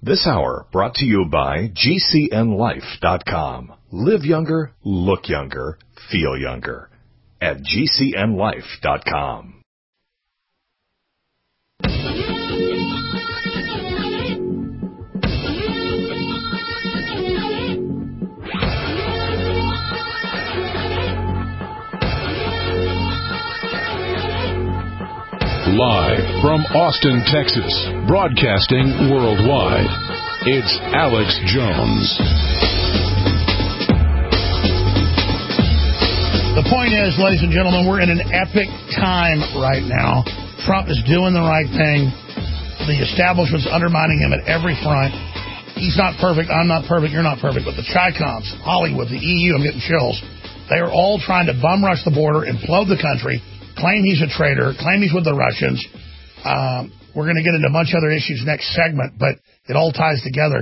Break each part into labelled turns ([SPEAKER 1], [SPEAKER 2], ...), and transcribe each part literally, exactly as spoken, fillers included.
[SPEAKER 1] This hour brought to you by G C N life dot com. Live younger, look younger, feel younger at G C N life dot com.
[SPEAKER 2] Live from Austin, Texas, broadcasting worldwide, it's Alex Jones.
[SPEAKER 3] The point is, ladies and gentlemen, we're in an epic time right now. Trump is doing the right thing. The establishment's undermining him at every front. He's not perfect. I'm not perfect. You're not perfect. But the Chi-Coms, Hollywood, the E U, I'm getting chills. They are all trying to bum rush the border, implode the country, claim he's a traitor, claim he's with the Russians. Um, we're going to get into a bunch of other issues next segment, but it all ties together.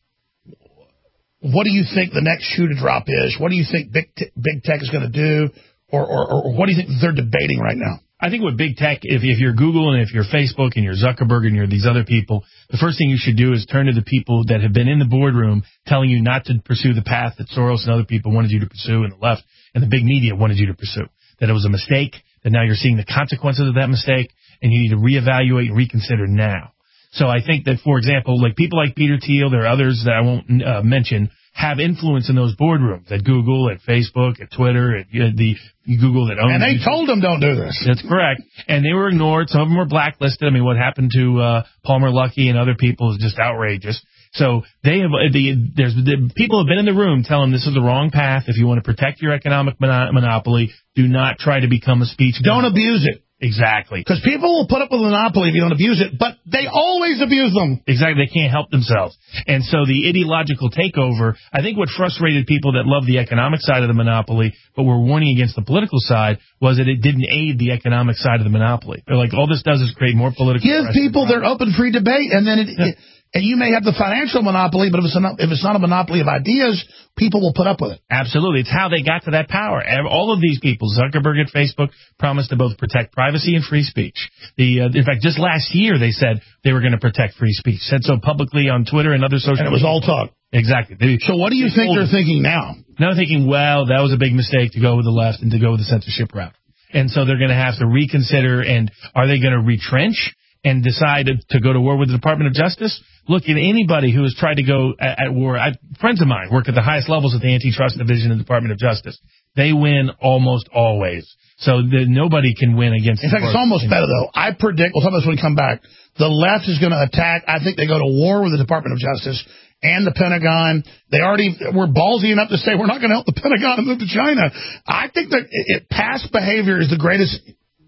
[SPEAKER 3] What do you think the next shoe to drop is? What do you think big t- big tech is going to do? Or, or, or what do you think they're debating right now?
[SPEAKER 4] I think with big tech, if, if you're Google and if you're Facebook and you're Zuckerberg and you're these other people, the first thing you should do is turn to the people that have been in the boardroom telling you not to pursue the path that Soros and other people wanted you to pursue, and the left and the big media wanted you to pursue. That it was a mistake, that now you're seeing the consequences of that mistake, and you need to reevaluate and reconsider now. So I think that, for example, like people like Peter Thiel, there are others that I won't uh, mention, have influence in those boardrooms at Google, at Facebook, at Twitter, at uh, the Google that owns.
[SPEAKER 3] And they
[SPEAKER 4] YouTube.
[SPEAKER 3] told them don't do this.
[SPEAKER 4] That's correct. And they were ignored. Some of them were blacklisted. I mean, what happened to uh, Palmer Luckey and other people is just outrageous. So they have the there's the people have been in the room telling them this is the wrong path. If you want to protect your economic mono- monopoly, do not try to become a speech.
[SPEAKER 3] Don't abuse it.
[SPEAKER 4] Exactly.
[SPEAKER 3] Because people will put up with a monopoly if you don't abuse it, but they always abuse them.
[SPEAKER 4] Exactly. They can't help themselves. And so the ideological takeover, I think what frustrated people that love the economic side of the monopoly but were warning against the political side was that it didn't aid the economic side of the monopoly. They're like, all this does is create more political
[SPEAKER 3] Give people their open free debate, and then it, yeah. it and you may have the financial monopoly, but if it's, a, if it's not a monopoly of ideas, people will put up with it.
[SPEAKER 4] Absolutely. It's how they got to that power. All of these people, Zuckerberg and Facebook, promised to both protect privacy and free speech. The uh, in fact, just last year they said they were going to protect free speech. Said so publicly on Twitter and other social media.
[SPEAKER 3] And it was all talk.
[SPEAKER 4] Exactly. They,
[SPEAKER 3] so what do you think they're thinking now?
[SPEAKER 4] Now they're thinking, well, that was a big mistake to go with the left and to go with the censorship route. And so they're going to have to reconsider, and are they going to retrench and decide to go to war with the Department of Justice? Look, at anybody who has tried to go at, at war, I, friends of mine work at the highest levels at the Antitrust Division of the Department of Justice. They win almost always. So the, nobody can win against
[SPEAKER 3] In fact, it's almost better, though. I predict, we'll talk about this when we come back, the left is going to attack. I think they go to war with the Department of Justice and the Pentagon. They already were ballsy enough to say, we're not going to help the Pentagon and move to China. I think that it, it, past behavior is the greatest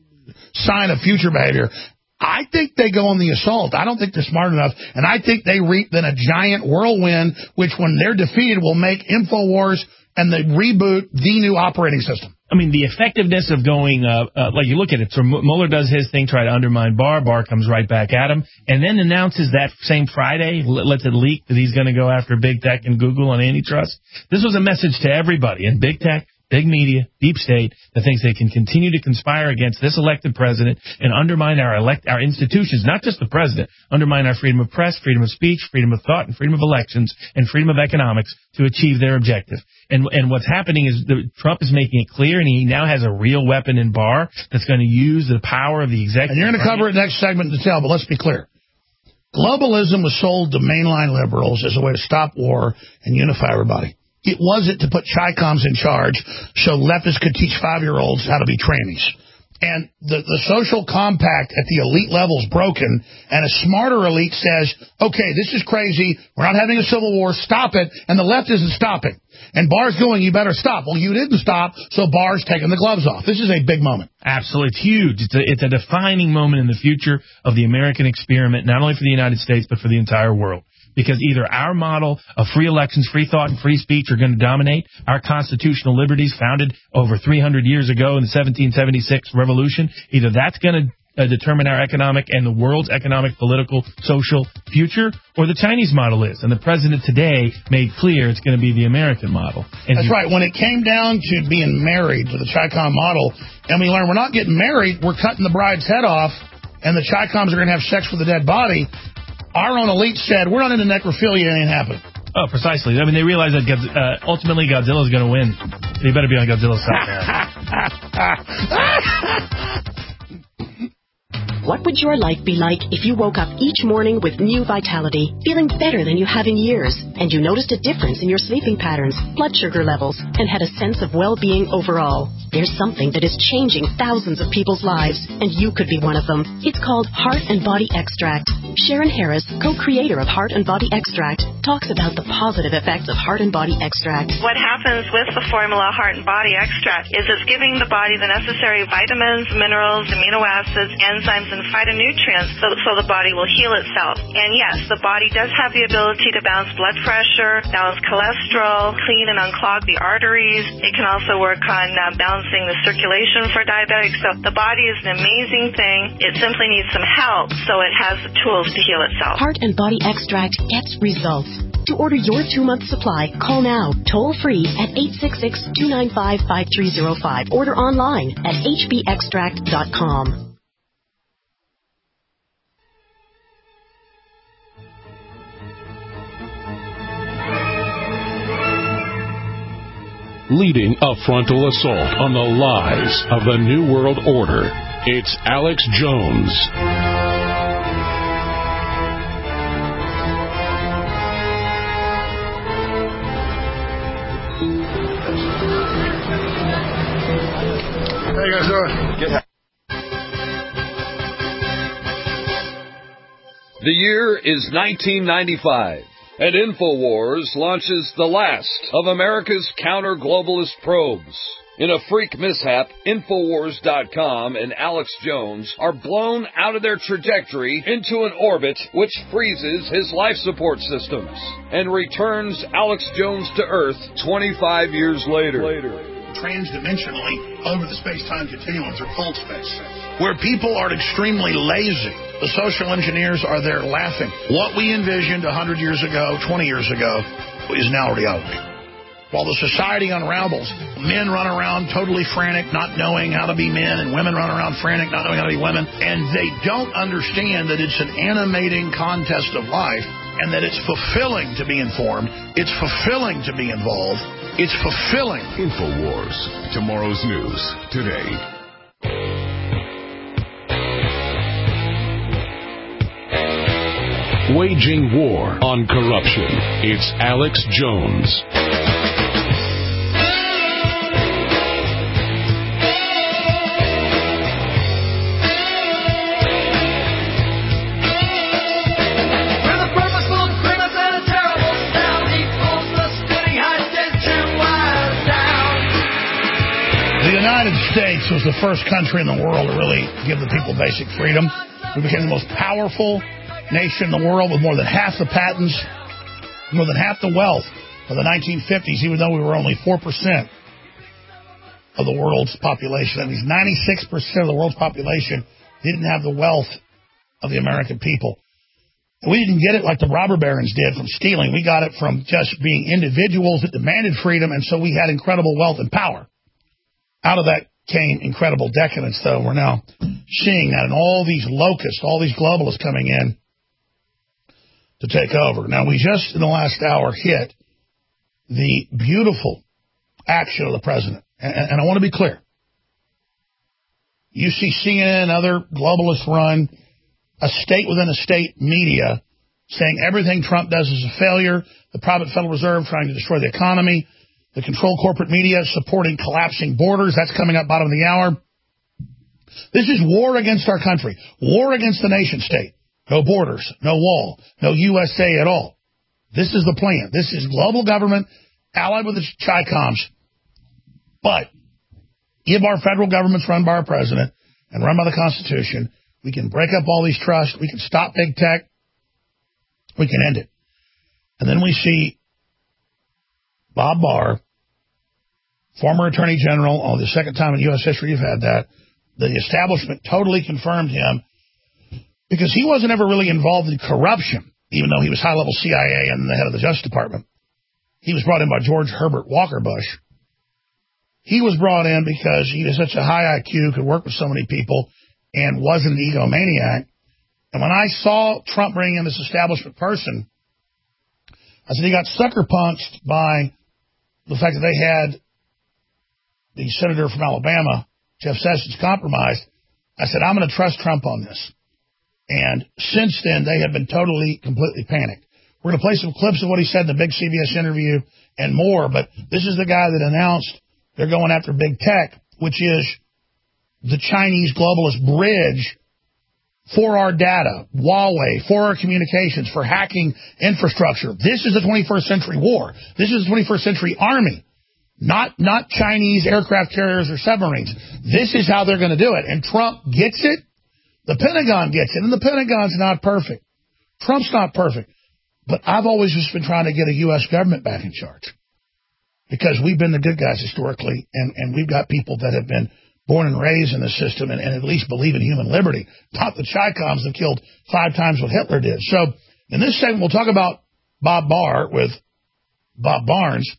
[SPEAKER 3] sign of future behavior. I think they go on the assault. I don't think they're smart enough. And I think they reap then a giant whirlwind, which when they're defeated will make InfoWars and the reboot the new operating system.
[SPEAKER 4] I mean, the effectiveness of going, uh, uh, like you look at it, so Mueller does his thing, try to undermine Barr. Barr comes right back at him, and then announces that same Friday, lets it leak that he's going to go after big tech and Google on antitrust. This was a message to everybody in big tech, big media, deep state, that thinks they can continue to conspire against this elected president and undermine our elect our institutions, not just the president, undermine our freedom of press, freedom of speech, freedom of thought, and freedom of elections, and freedom of economics to achieve their objective. And and what's happening is the, Trump is making it clear, and he now has a real weapon in Barr that's going to use the power of the executive.
[SPEAKER 3] And you're going to cover it next segment in detail, but let's be clear. Globalism was sold to mainline liberals as a way to stop war and unify everybody. It wasn't to put Chi-Coms in charge so leftists could teach five-year-olds how to be trannies. And the, the social compact at the elite level is broken, and a smarter elite says, okay, this is crazy, we're not having a civil war, stop it, and the left isn't stopping. And Barr's going, you better stop. Well, you didn't stop, so Barr's taking the gloves off. This is a big moment.
[SPEAKER 4] Absolutely. It's huge. It's a, it's a defining moment in the future of the American experiment, not only for the United States, but for the entire world. Because either our model of free elections, free thought, and free speech are going to dominate, our constitutional liberties founded over three hundred years ago in the seventeen seventy-six revolution, either that's going to uh, determine our economic and the world's economic, political, social future, or the Chinese model is. And the president today made clear it's going to be the American model. And
[SPEAKER 3] that's right. When it came down to being married to the Chi-Com model, and we learned we're not getting married, we're cutting the bride's head off, and the Chi-Coms are going to have sex with a dead body. our own elite said, we're not into necrophilia, it ain't happening.
[SPEAKER 4] Oh, precisely. I mean, they realize that uh, ultimately Godzilla's going to win. They better be on Godzilla's side.
[SPEAKER 5] What would your life be like if you woke up each morning with new vitality, feeling better than you have in years, and you noticed a difference in your sleeping patterns, blood sugar levels, and had a sense of well-being overall? There's something that is changing thousands of people's lives, and you could be one of them. It's called Heart and Body Extract. Sharon Harris, co-creator of Heart and Body Extract, talks about the positive effects of Heart and Body Extract.
[SPEAKER 6] What happens with the formula Heart and Body Extract is it's giving the body the necessary vitamins, minerals, amino acids, enzymes, and phytonutrients so, so the body will heal itself. And yes, the body does have the ability to balance blood pressure, balance cholesterol, clean and unclog the arteries. It can also work on uh, balancing the circulation for diabetics. So the body is an amazing thing. It simply needs some help so it has the tools to heal itself.
[SPEAKER 5] Heart and Body Extract gets results. To order your two-month supply, call now, toll-free at eight six six, two nine five, five three zero five. Order online at h b extract dot com.
[SPEAKER 2] Leading a frontal assault on the lies of the New World Order, it's Alex Jones.
[SPEAKER 3] How you guys doing?
[SPEAKER 7] Good. The year is nineteen ninety-five. And InfoWars launches the last of America's counter-globalist probes. In a freak mishap, Infowars dot com and Alex Jones are blown out of their trajectory into an orbit which freezes his life support systems and returns Alex Jones to Earth twenty-five years later. later.
[SPEAKER 3] Transdimensionally over the space-time continuum through cold space, where people are extremely lazy. The social engineers are there laughing. What we envisioned one hundred years ago, twenty years ago, is now reality. While the society unravels, men run around totally frantic, not knowing how to be men, and women run around frantic, not knowing how to be women, and they don't understand that it's an animating contest of life, and that it's fulfilling to be informed, it's fulfilling to be involved, it's fulfilling.
[SPEAKER 1] InfoWars, tomorrow's news today.
[SPEAKER 2] Waging war on corruption. It's Alex Jones.
[SPEAKER 3] The United States was the first country in the world to really give the people basic freedom. We became the most powerful nation in the world with more than half the patents, more than half the wealth of the nineteen fifties, even though we were only four percent of the world's population. That means ninety-six percent of the world's population didn't have the wealth of the American people. And we didn't get it like the robber barons did from stealing. We got it from just being individuals that demanded freedom, and so we had incredible wealth and power. Out of that came incredible decadence, though. We're now seeing that, and all these locusts, all these globalists coming in to take over. Now, we just, in the last hour, hit the beautiful action of the president. And, and I want to be clear. You see C N N and other globalists run a state within a state media saying everything Trump does is a failure, the private Federal Reserve trying to destroy the economy, the controlled corporate media supporting collapsing borders. That's coming up bottom of the hour. This is war against our country, war against the nation state. No borders, no wall, no U S A at all. This is the plan. This is global government allied with the Chi-Coms. But if our federal government's run by our president and run by the Constitution, we can break up all these trusts. We can stop big tech. We can end it. And then we see Bob Barr, former Attorney General, on the second time in U S history you've had that. The establishment totally confirmed him because he wasn't ever really involved in corruption, even though he was high-level C I A and the head of the Justice Department. He was brought in by George Herbert Walker Bush. He was brought in because he was such a high I Q, could work with so many people, and wasn't an egomaniac. And when I saw Trump bring in this establishment person, I said he got sucker punched by the fact that they had the senator from Alabama, Jeff Sessions, compromised. I said, I'm going to trust Trump on this. And since then, they have been totally, completely panicked. We're going to play some clips of what he said in the big C B S interview and more, but this is the guy that announced they're going after big tech, which is the Chinese globalist bridge for our data, Huawei, for our communications, for hacking infrastructure. This is the twenty-first century war. This is the twenty-first century army, not not Chinese aircraft carriers or submarines. This is how they're going to do it. And Trump gets it. The Pentagon gets it. And the Pentagon's not perfect. Trump's not perfect. But I've always just been trying to get a U S government back in charge because we've been the good guys historically, and, and we've got people that have been born and raised in the system and, and at least believe in human liberty, not the Chi-Coms that killed five times what Hitler did. So in this segment, we'll talk about Bob Barr with Bob Barnes,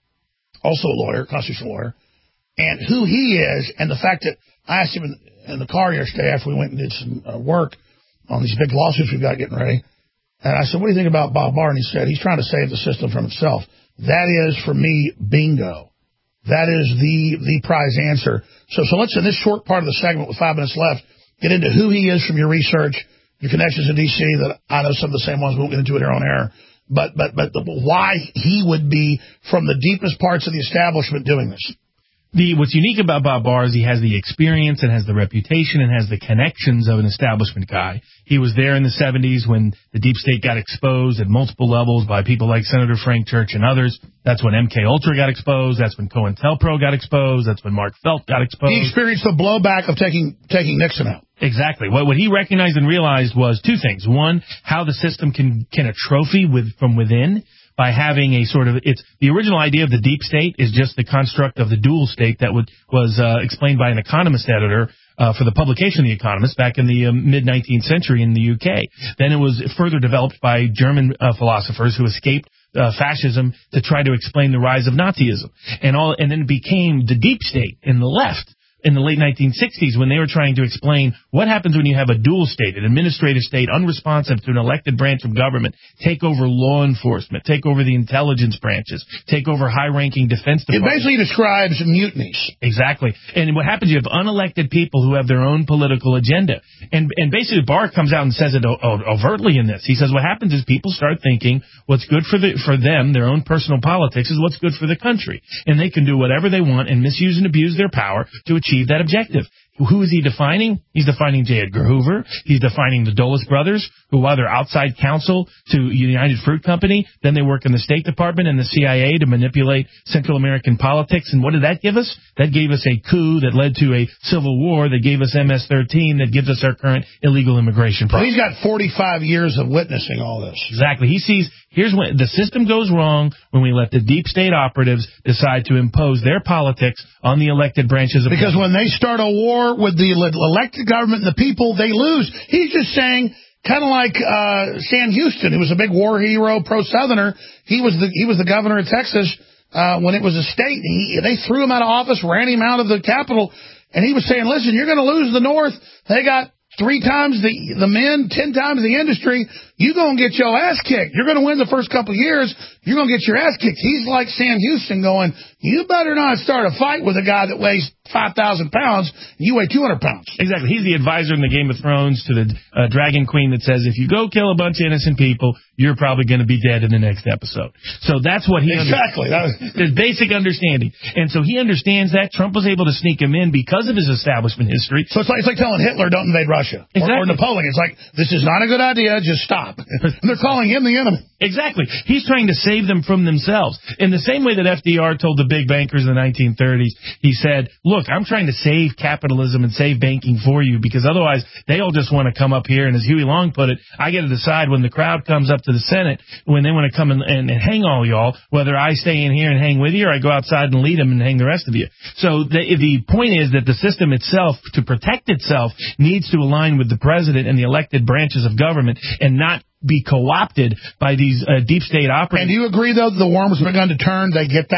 [SPEAKER 3] also a lawyer, constitutional lawyer, and who he is, and the fact that I asked him in, in the car yesterday after we went and did some uh, work on these big lawsuits we've got getting ready. And I said, what do you think about Bob Barr? And he said, he's trying to save the system from itself. That is, for me, bingo. That is the the prize answer. So so let's, in this short part of the segment with five minutes left, get into who he is from your research, your connections in D C that I know some of the same ones. We won't get into it here on air. But, but, but the, why he would be from the deepest parts of the establishment doing this.
[SPEAKER 4] The, what's unique about Bob Barr is he has the experience and has the reputation and has the connections of an establishment guy. He was there in the seventies when the deep state got exposed at multiple levels by people like Senator Frank Church and others. That's when M K Ultra got exposed. That's when COINTELPRO got exposed. That's when Mark Felt got exposed.
[SPEAKER 3] He experienced the blowback of taking taking Nixon out.
[SPEAKER 4] Exactly. What, what he recognized and realized was two things. One, how the system can, can atrophy with, from within. By having a sort of, it's the original idea of the deep state is just the construct of the dual state that would, was uh, explained by an economist editor uh, for the publication of The Economist back in the uh, mid nineteenth century in the U K. Then it was further developed by German uh, philosophers who escaped uh, fascism to try to explain the rise of Nazism, and all, and then it became the deep state in the left. In the late nineteen sixties, when they were trying to explain what happens when you have a dual state, an administrative state unresponsive to an elected branch of government, take over law enforcement, take over the intelligence branches, take over high-ranking defense departments.
[SPEAKER 3] It basically describes mutinies.
[SPEAKER 4] Exactly. And what happens, you have unelected people who have their own political agenda. And and basically Barr comes out and says it overtly in this. He says what happens is people start thinking what's good for the for them, their own personal politics, is what's good for the country. And they can do whatever they want and misuse and abuse their power to achieve that objective. Who is he defining? He's defining J. Edgar Hoover. He's defining the Dulles brothers, who while they're outside counsel to United Fruit Company, then they work in the State Department and the C I A to manipulate Central American politics. And what did that give us? That gave us a coup that led to a civil war that gave us M S thirteen that gives us our current illegal immigration problem.
[SPEAKER 3] He's got forty-five years of witnessing all this.
[SPEAKER 4] Exactly. He sees, here's when the system goes wrong when we let the deep state operatives decide to impose their politics on the elected branches of
[SPEAKER 3] Because
[SPEAKER 4] government.
[SPEAKER 3] when they start a war with the elected government and the people, they lose. He's just saying, kind of like uh, Sam Houston, who was a big war hero, pro-Southerner. He was the he was the governor of Texas uh, when it was a state. He, they threw him out of office, ran him out of the Capitol, and he was saying, listen, you're going to lose the North. They got three times the the men, ten times the industry. You're going to get your ass kicked. You're going to win the first couple of years. You're going to get your ass kicked. He's like Sam Houston going, you better not start a fight with a guy that weighs five thousand pounds and you weigh two hundred pounds.
[SPEAKER 4] Exactly. He's the advisor in the Game of Thrones to the uh, Dragon Queen that says, if you go kill a bunch of innocent people, you're probably going to be dead in the next episode. So that's what he
[SPEAKER 3] Exactly.
[SPEAKER 4] His basic understanding. And so he understands that. Trump was able to sneak him in because of his establishment history.
[SPEAKER 3] So it's like, it's like telling Hitler, don't invade Russia.
[SPEAKER 4] Exactly.
[SPEAKER 3] Or, or Napoleon. It's like, this is not a good idea. Just stop. And they're calling him the enemy.
[SPEAKER 4] Exactly. He's trying to save them from themselves. In the same way that F D R told the big bankers in the nineteen thirties, he said, look, I'm trying to save capitalism and save banking for you because otherwise they all just want to come up here. And as Huey Long put it, I get to decide when the crowd comes up to the Senate, when they want to come and, and, and hang all y'all, whether I stay in here and hang with you or I go outside and lead them and hang the rest of you. So the, the point is that the system itself, to protect itself, needs to align with the president and the elected branches of government and not be co-opted by these uh, deep state operators.
[SPEAKER 3] And do you agree, though, that the worm has begun to turn? They get that?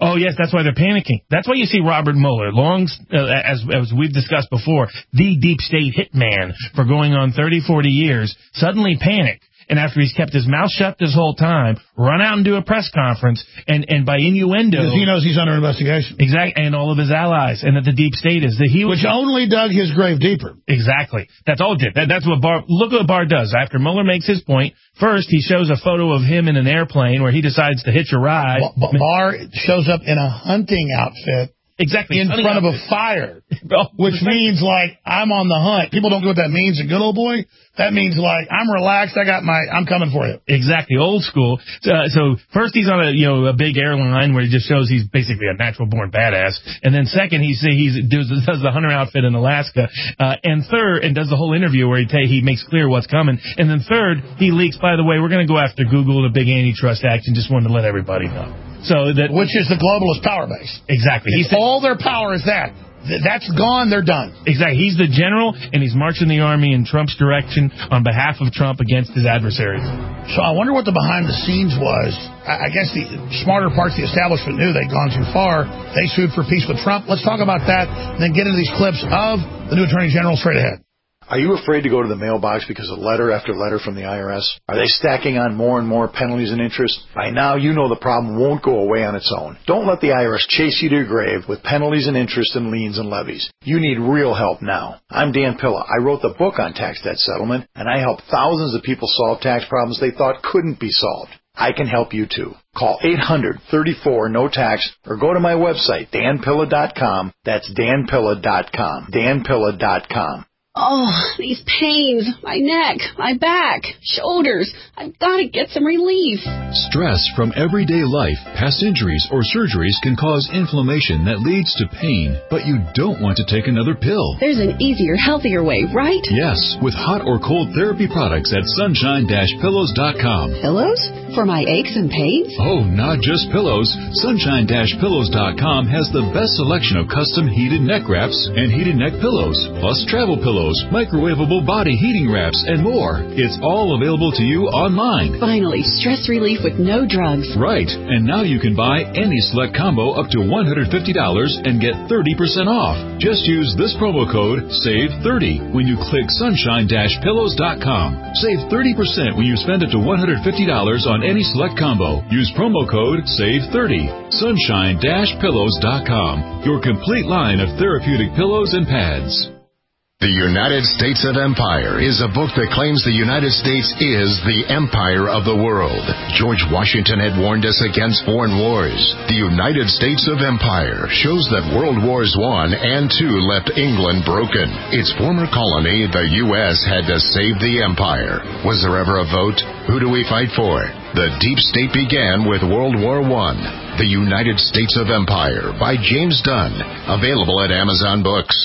[SPEAKER 4] Oh, yes, that's why they're panicking. That's why you see Robert Mueller, long, uh, as, as we've discussed before, the deep state hitman for going on thirty, forty years, suddenly panic. And after he's kept his mouth shut this whole time, run out and do a press conference, and, and by innuendo...
[SPEAKER 3] Because he knows he's under investigation.
[SPEAKER 4] Exactly, and all of his allies, and that the deep state is... that he
[SPEAKER 3] Which only dug his grave deeper.
[SPEAKER 4] Exactly. That's all it did. That, that's what Barr... Look what Barr does. After Mueller makes his point, first he shows a photo of him in an airplane where he decides to hitch a ride.
[SPEAKER 3] B- B- Barr shows up in a hunting outfit.
[SPEAKER 4] Exactly.
[SPEAKER 3] In front outfit. of a fire, which means, like, I'm on the hunt. People don't know what that means in good old boy. That means, like, I'm relaxed. I got my, I'm coming for you.
[SPEAKER 4] Exactly. Old school. Uh, so first he's on a, you know, a big airline where he just shows he's basically a natural born badass. And then second, he say he's does, does the hunter outfit in Alaska. Uh, and third, and does the whole interview where he ta- he makes clear what's coming. And then third, he leaks, by the way, we're going to go after Google in a big antitrust action. Just wanted to let everybody know. So that,
[SPEAKER 3] which is the globalist power base.
[SPEAKER 4] Exactly.
[SPEAKER 3] He's all their power is that. That's gone. They're done.
[SPEAKER 4] Exactly. He's the general, and he's marching the army in Trump's direction on behalf of Trump against his adversaries.
[SPEAKER 3] So I wonder what the behind the scenes was. I guess the smarter parts of the establishment knew they'd gone too far. They sued for peace with Trump. Let's talk about that, and then get into these clips of the new Attorney General straight ahead.
[SPEAKER 8] Are you afraid to go to the mailbox because of letter after letter from the I R S? Are they stacking on more and more penalties and interest? By now, you know the problem won't go away on its own. Don't let the I R S chase you to your grave with penalties and interest and liens and levies. You need real help now. I'm Dan Pilla. I wrote the book on tax debt settlement, and I help thousands of people solve tax problems they thought couldn't be solved. I can help you too. Call eight hundred, thirty-four, no tax or go to my website, dan pilla dot com. That's dan pilla dot com. dan pilla dot com.
[SPEAKER 9] Oh, these pains, my neck, my back, shoulders. I've got to get some relief.
[SPEAKER 10] Stress from everyday life, past injuries, or surgeries can cause inflammation that leads to pain, but you don't want to take another pill.
[SPEAKER 9] There's an easier, healthier way, right?
[SPEAKER 10] Yes, with hot or cold therapy products at sunshine dash pillows dot com.
[SPEAKER 9] Pillows? For my aches and pains?
[SPEAKER 10] Oh, not just pillows. sunshine dash pillows dot com has the best selection of custom heated neck wraps and heated neck pillows, plus travel pillows, microwavable body heating wraps, and more. It's all available to you online.
[SPEAKER 9] Finally, stress relief with no drugs.
[SPEAKER 10] Right. And now you can buy any select combo up to one hundred fifty dollars and get thirty percent off. Just use this promo code save thirty when you click sunshine dash pillows dot com. Save thirty percent when you spend up to one hundred fifty dollars on any select combo. Use promo code save thirty. sunshine dash pillows dot com. Your complete line of therapeutic pillows and pads.
[SPEAKER 11] The United States of Empire is a book that claims the United States is the empire of the world. George Washington had warned us against foreign wars. The United States of Empire shows that World Wars One and Two left England broken. Its former colony, the U S, had to save the empire. Was there ever a vote? Who do we fight for? The deep state began with World War One. The United States of Empire by James Dunn. Available at Amazon Books.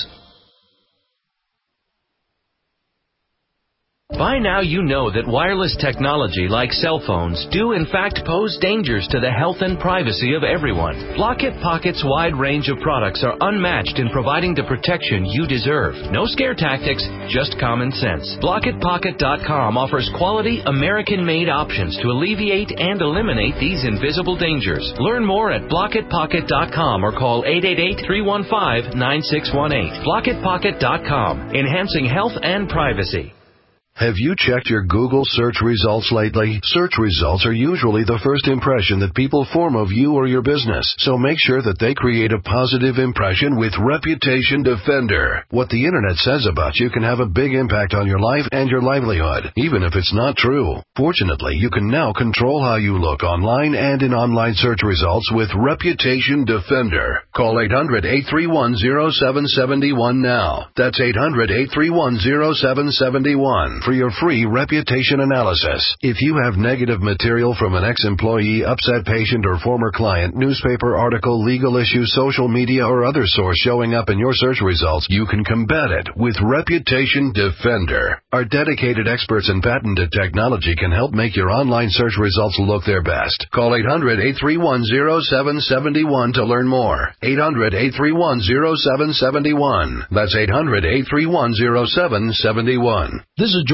[SPEAKER 12] By now you know that wireless technology like cell phones do in fact pose dangers to the health and privacy of everyone. Blockit Pocket's wide range of products are unmatched in providing the protection you deserve. No scare tactics, just common sense. Blockit Pocket dot com offers quality American-made options to alleviate and eliminate these invisible dangers. Learn more at Blockit Pocket dot com or call eight eight eight, three one five, nine six one eight. Blockit Pocket dot com, enhancing health and privacy.
[SPEAKER 13] Have you checked your Google search results lately? Search results are usually the first impression that people form of you or your business, so make sure that they create a positive impression with Reputation Defender. What the internet says about you can have a big impact on your life and your livelihood, even if it's not true. Fortunately, you can now control how you look online and in online search results with Reputation Defender. Call eight hundred, eight three one, zero seven seven one now. That's eight hundred, eight three one, zero seven seven one. For your free reputation analysis. If you have negative material from an ex-employee, upset patient, or former client, newspaper article, legal issue, social media, or other source showing up in your search results, you can combat it with Reputation Defender. Our dedicated experts in patented technology can help make your online search results look their best. Call eight hundred, eight three one, zero seven seven one to learn more. eight hundred, eight three one, zero seven seven one. That's eight hundred, eight three one, zero seven seven one.
[SPEAKER 14] This is George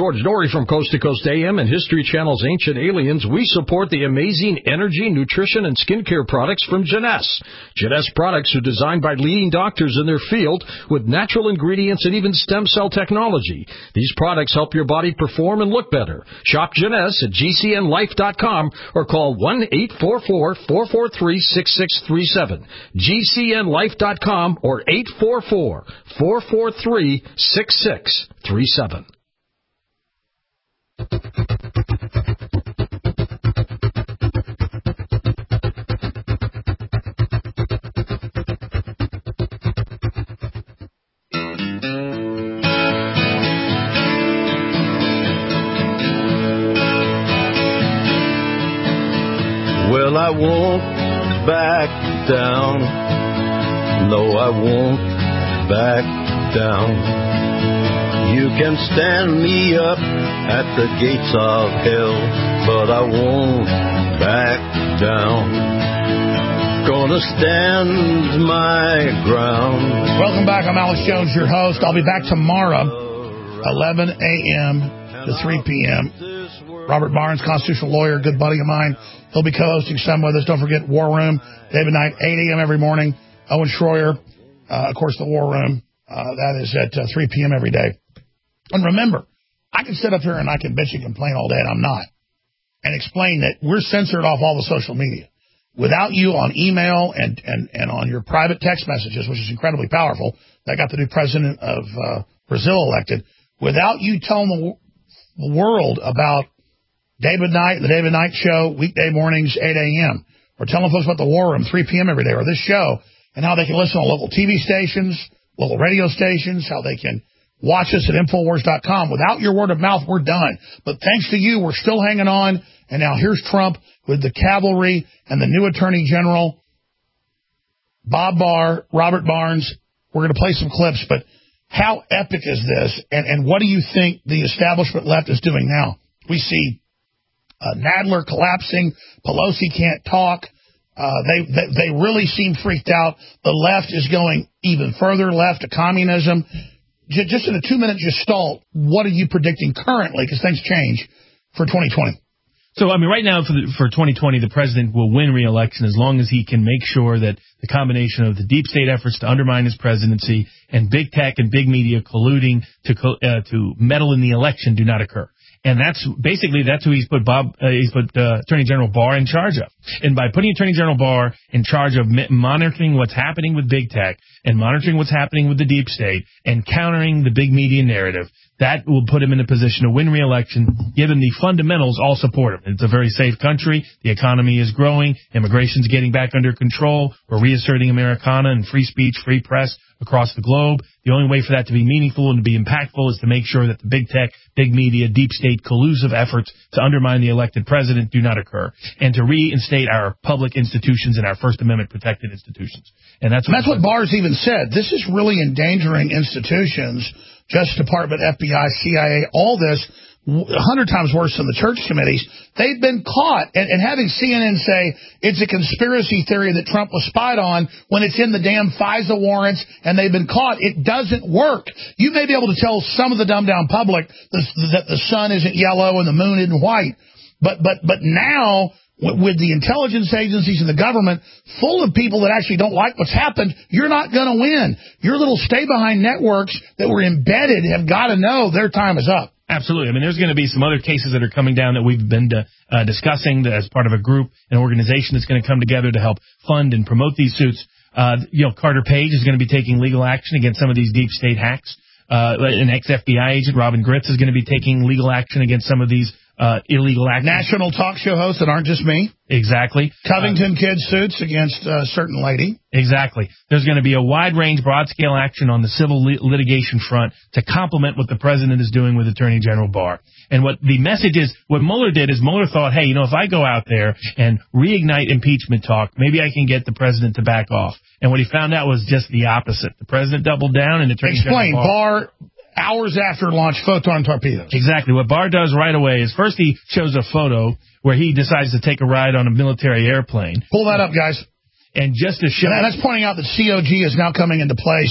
[SPEAKER 14] George Norrie from Coast to Coast A M and History Channel's Ancient Aliens. We support the amazing energy, nutrition, and skincare products from Jeunesse. Jeunesse products are designed by leading doctors in their field with natural ingredients and even stem cell technology. These products help your body perform and look better. Shop Jeunesse at G C N life dot com or call one eight four four, four four three, six six three seven. G C N life dot com or eight four four, four four three, six six three seven.
[SPEAKER 15] Well, I won't back down. No, I won't back down. You can stand me up at the gates of hell, but I won't back down. Gonna stand my ground.
[SPEAKER 3] Welcome back. I'm Alex Jones, your host. I'll be back tomorrow, eleven a.m. to three p.m. Robert Barnes, constitutional lawyer, good buddy of mine. He'll be co-hosting some with us. Don't forget War Room, David Knight, eight a.m. every morning. Owen Schroyer, uh, of course, the War Room. Uh, that is at uh, three p.m. every day. And remember, I can sit up here and I can bitch and complain all day, and I'm not, and explain that we're censored off all the social media. Without you on email and, and, and on your private text messages, which is incredibly powerful, that got the new president of uh, Brazil elected, without you telling the, the world about David Knight, the David Knight Show, weekday mornings, eight a.m., or telling folks about the War Room, three p.m. every day, or this show, and how they can listen on local T V stations, local radio stations, how they can watch us at Infowars dot com. Without your word of mouth, we're done. But thanks to you, we're still hanging on. And now here's Trump with the cavalry and the new Attorney General, Bob Barr, Robert Barnes. We're going to play some clips, but how epic is this? And, and what do you think the establishment left is doing now? We see uh, Nadler collapsing. Pelosi can't talk. Uh, they, they they really seem freaked out. The left is going even further left to communism. J- just in a two-minute gestalt, what are you predicting currently, because things change, for twenty twenty?
[SPEAKER 4] So, I mean, right now for the, for twenty twenty, the president will win re-election as long as he can make sure that the combination of the deep state efforts to undermine his presidency and big tech and big media colluding to uh, to meddle in the election do not occur. And that's basically that's who he's put Bob uh, he's put uh, Attorney General Barr in charge of. And by putting Attorney General Barr in charge of monitoring what's happening with big tech and monitoring what's happening with the deep state and countering the big media narrative, that will put him in a position to win re-election, given the fundamentals all support him. It's a very safe country. The economy is growing. Immigration's getting back under control. We're reasserting Americana and free speech, free press across the globe. The only way for that to be meaningful and to be impactful is to make sure that the big tech, big media, deep state collusive efforts to undermine the elected president do not occur, and to reinstate our public institutions and our First Amendment protected institutions. And that's what,
[SPEAKER 3] and that's what Barr's even said. This is really endangering institutions. Justice Department, F B I, C I A, all this, a hundred times worse than the church committees. They've been caught. And, and having C N N say it's a conspiracy theory that Trump was spied on when it's in the damn FISA warrants and they've been caught, it doesn't work. You may be able to tell some of the dumbed-down public that the sun isn't yellow and the moon isn't white. But, but, but now, with the intelligence agencies and the government full of people that actually don't like what's happened, you're not going to win. Your little stay-behind networks that were embedded have got to know their time is up.
[SPEAKER 4] Absolutely. I mean, there's going to be some other cases that are coming down that we've been uh, discussing as part of a group, an organization that's going to come together to help fund and promote these suits. Uh, you know, Carter Page is going to be taking legal action against some of these deep state hacks. Uh, an ex-F B I agent, Robin Gritz, is going to be taking legal action against some of these uh, illegal acts.
[SPEAKER 3] National talk show hosts that aren't just me.
[SPEAKER 4] Exactly.
[SPEAKER 3] Covington uh, kid suits against a certain lady.
[SPEAKER 4] Exactly. There's going to be a wide-range, broad-scale action on the civil li- litigation front to complement what the president is doing with Attorney General Barr. And what the message is, what Mueller did is Mueller thought, hey, you know, if I go out there and reignite impeachment talk, maybe I can get the president to back off. And what he found out was just the opposite. The president doubled down and Attorney
[SPEAKER 3] Explain,
[SPEAKER 4] General Barr...
[SPEAKER 3] Barr hours after launch photon torpedoes.
[SPEAKER 4] Exactly. What Barr does right away is first he shows a photo where he decides to take a ride on a military airplane.
[SPEAKER 3] Pull that up, guys.
[SPEAKER 4] And just to show...
[SPEAKER 3] And that's pointing out that C O G is now coming into place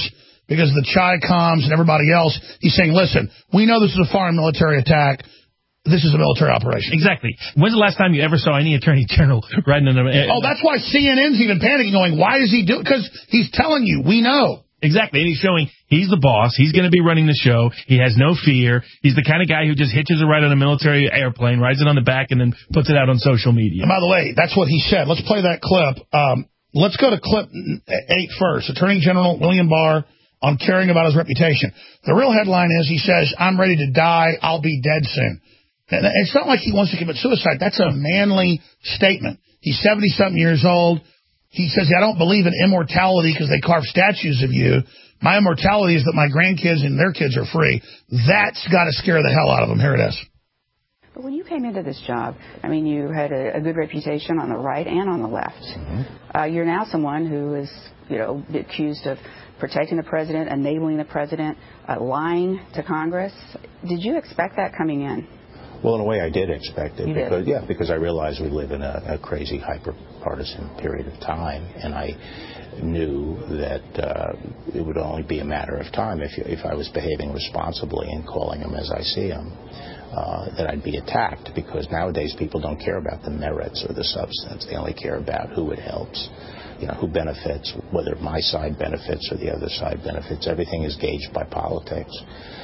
[SPEAKER 3] because the Chi-Coms and everybody else, he's saying, listen, we know this is a foreign military attack. This is a military operation.
[SPEAKER 4] Exactly. When's the last time you ever saw any attorney general writing an... Uh,
[SPEAKER 3] oh, that's why C N N's even panicking, going, why is he doing... Because he's telling you, we know.
[SPEAKER 4] Exactly. And he's showing he's the boss. He's going to be running the show. He has no fear. He's the kind of guy who just hitches a ride on a military airplane, rides it on the back, and then puts it out on social media.
[SPEAKER 3] And by the way, that's what he said. Let's play that clip. Um, let's go to clip eight first. Attorney General William Barr on caring about his reputation. The real headline is he says, I'm ready to die. I'll be dead soon. And it's not like he wants to commit suicide. That's a manly statement. He's seventy-something years old. He says, I don't believe in immortality because they carve statues of you. My immortality is that my grandkids and their kids are free. That's got to scare the hell out of them. Here it is.
[SPEAKER 16] But when you came into this job, I mean, you had a, a good reputation on the right and on the left. Mm-hmm. Uh, you're now someone who is, you know, accused of protecting the president, enabling the president, uh, lying to Congress. Did you expect that coming in?
[SPEAKER 17] Well, in a way, I did expect it.
[SPEAKER 16] You
[SPEAKER 17] because,
[SPEAKER 16] did?
[SPEAKER 17] Yeah, because I realized we live in a, a crazy, hyper-partisan period of time, and I knew that uh, it would only be a matter of time if, you, if I was behaving responsibly and calling them as I see them, uh, that I'd be attacked, because nowadays people don't care about the merits or the substance. They only care about who it helps, you know, who benefits, whether my side benefits or the other side benefits. Everything is gauged by politics.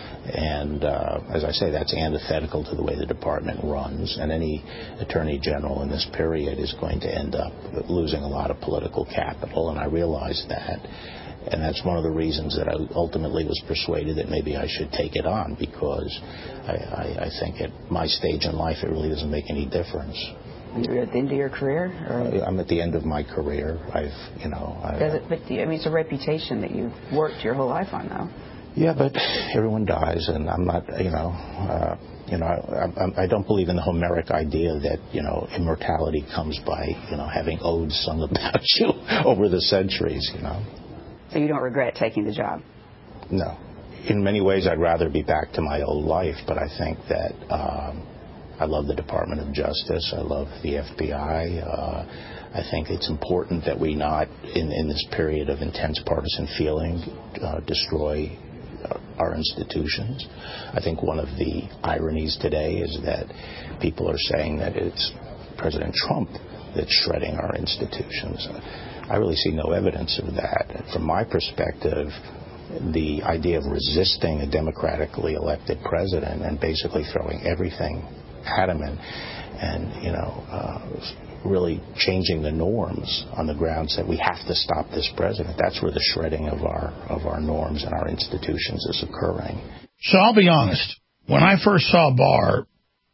[SPEAKER 17] And uh, as I say, that's antithetical to the way the department runs. And any attorney general in this period is going to end up losing a lot of political capital. And I realized that. And that's one of the reasons that I ultimately was persuaded that maybe I should take it on, because I, I, I think at my stage in life it really doesn't make any difference.
[SPEAKER 16] You're at the end of your career? Or?
[SPEAKER 17] I'm at the end of my career. I've, you know... I,
[SPEAKER 16] Does it, but I mean, it's a reputation that you've worked your whole life on, though.
[SPEAKER 17] Yeah, but everyone dies, and I'm not, you know, uh, you know, I, I, I don't believe in the Homeric idea that, you know, immortality comes by, you know, having odes sung about you over the centuries, you know.
[SPEAKER 16] So you don't regret taking the job?
[SPEAKER 17] No. In many ways, I'd rather be back to my old life, but I think that um, I love the Department of Justice. I love the F B I. Uh, I think it's important that we not, in, in this period of intense partisan feeling, uh, destroy our institutions. I think one of the ironies today is that people are saying that it's President Trump that's shredding our institutions. I really see no evidence of that. From my perspective, the idea of resisting a democratically elected president and basically throwing everything at him and, and you know, uh, really changing the norms on the grounds that we have to stop this president. That's where the shredding of our of our norms and our institutions is occurring.
[SPEAKER 3] So I'll be honest. When I first saw Barr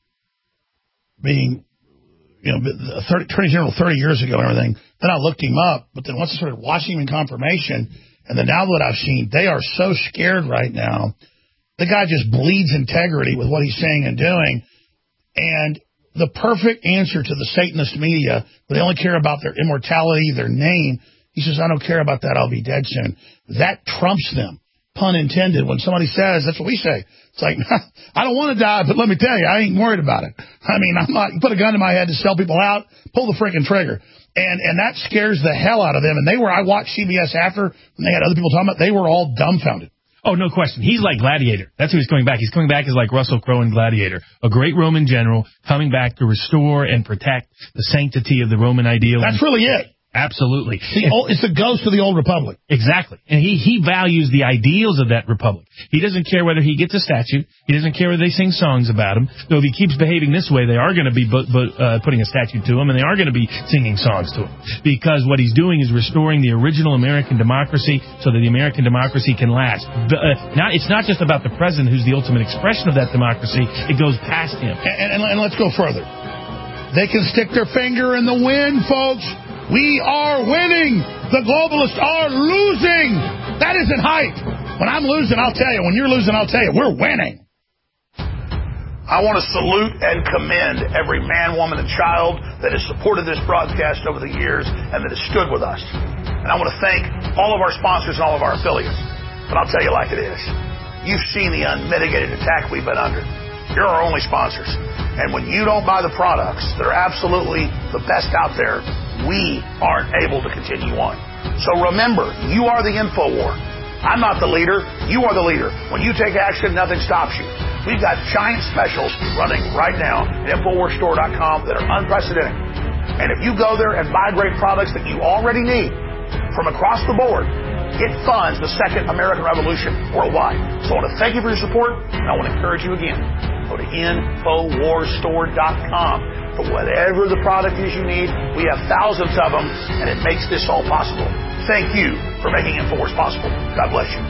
[SPEAKER 3] being, you know, the Attorney General thirty years ago and everything, then I looked him up. But then once I started watching him in confirmation, and then now that I've seen, they are so scared right now. The guy just bleeds integrity with what he's saying and doing. And the perfect answer to the Satanist media, where they only care about their immortality, their name. He says, I don't care about that. I'll be dead soon. That trumps them, pun intended. When somebody says, that's what we say. It's like, I don't want to die, but let me tell you, I ain't worried about it. I mean, I'm not, you put a gun to my head to sell people out, pull the freaking trigger. And and that scares the hell out of them. And they were, I watched C B S after, when they had other people talking about, they were all dumbfounded.
[SPEAKER 4] Oh, no question. He's like Gladiator. That's who he's coming back. He's coming back as like Russell Crowe in Gladiator, a great Roman general coming back to restore and protect the sanctity of the Roman ideal.
[SPEAKER 3] That's really it.
[SPEAKER 4] Absolutely.
[SPEAKER 3] The old, it's the ghost of the old republic.
[SPEAKER 4] Exactly. And he, he values the ideals of that republic. He doesn't care whether he gets a statue. He doesn't care whether they sing songs about him. Though if he keeps behaving this way, they are going to be bu- bu- uh, putting a statue to him, and they are going to be singing songs to him. Because what he's doing is restoring the original American democracy so that the American democracy can last. But, uh, not, it's not just about the president who's the ultimate expression of that democracy. It goes past him.
[SPEAKER 3] And, and, and let's go further. They can stick their finger in the wind, folks. We are winning. The globalists are losing. That isn't hype. When I'm losing, I'll tell you. When you're losing, I'll tell you. We're winning. I want to salute and commend every man, woman, and child that has supported this broadcast over the years and that has stood with us. And I want to thank all of our sponsors and all of our affiliates. But I'll tell you like it is. You've seen the unmitigated attack we've been under. You're our only sponsors. And when you don't buy the products that are absolutely the best out there, we aren't able to continue on. So remember, you are the InfoWar. I'm not the leader. You are the leader. When you take action, nothing stops you. We've got giant specials running right now at Infowars Store dot com that are unprecedented. And if you go there and buy great products that you already need from across the board, it funds the second American Revolution worldwide. So I want to thank you for your support, and I want to encourage you again. Go to Infowars Store dot com for whatever the product is you need. We have thousands of them, and it makes this all possible. Thank you for making Infowars possible. God bless you.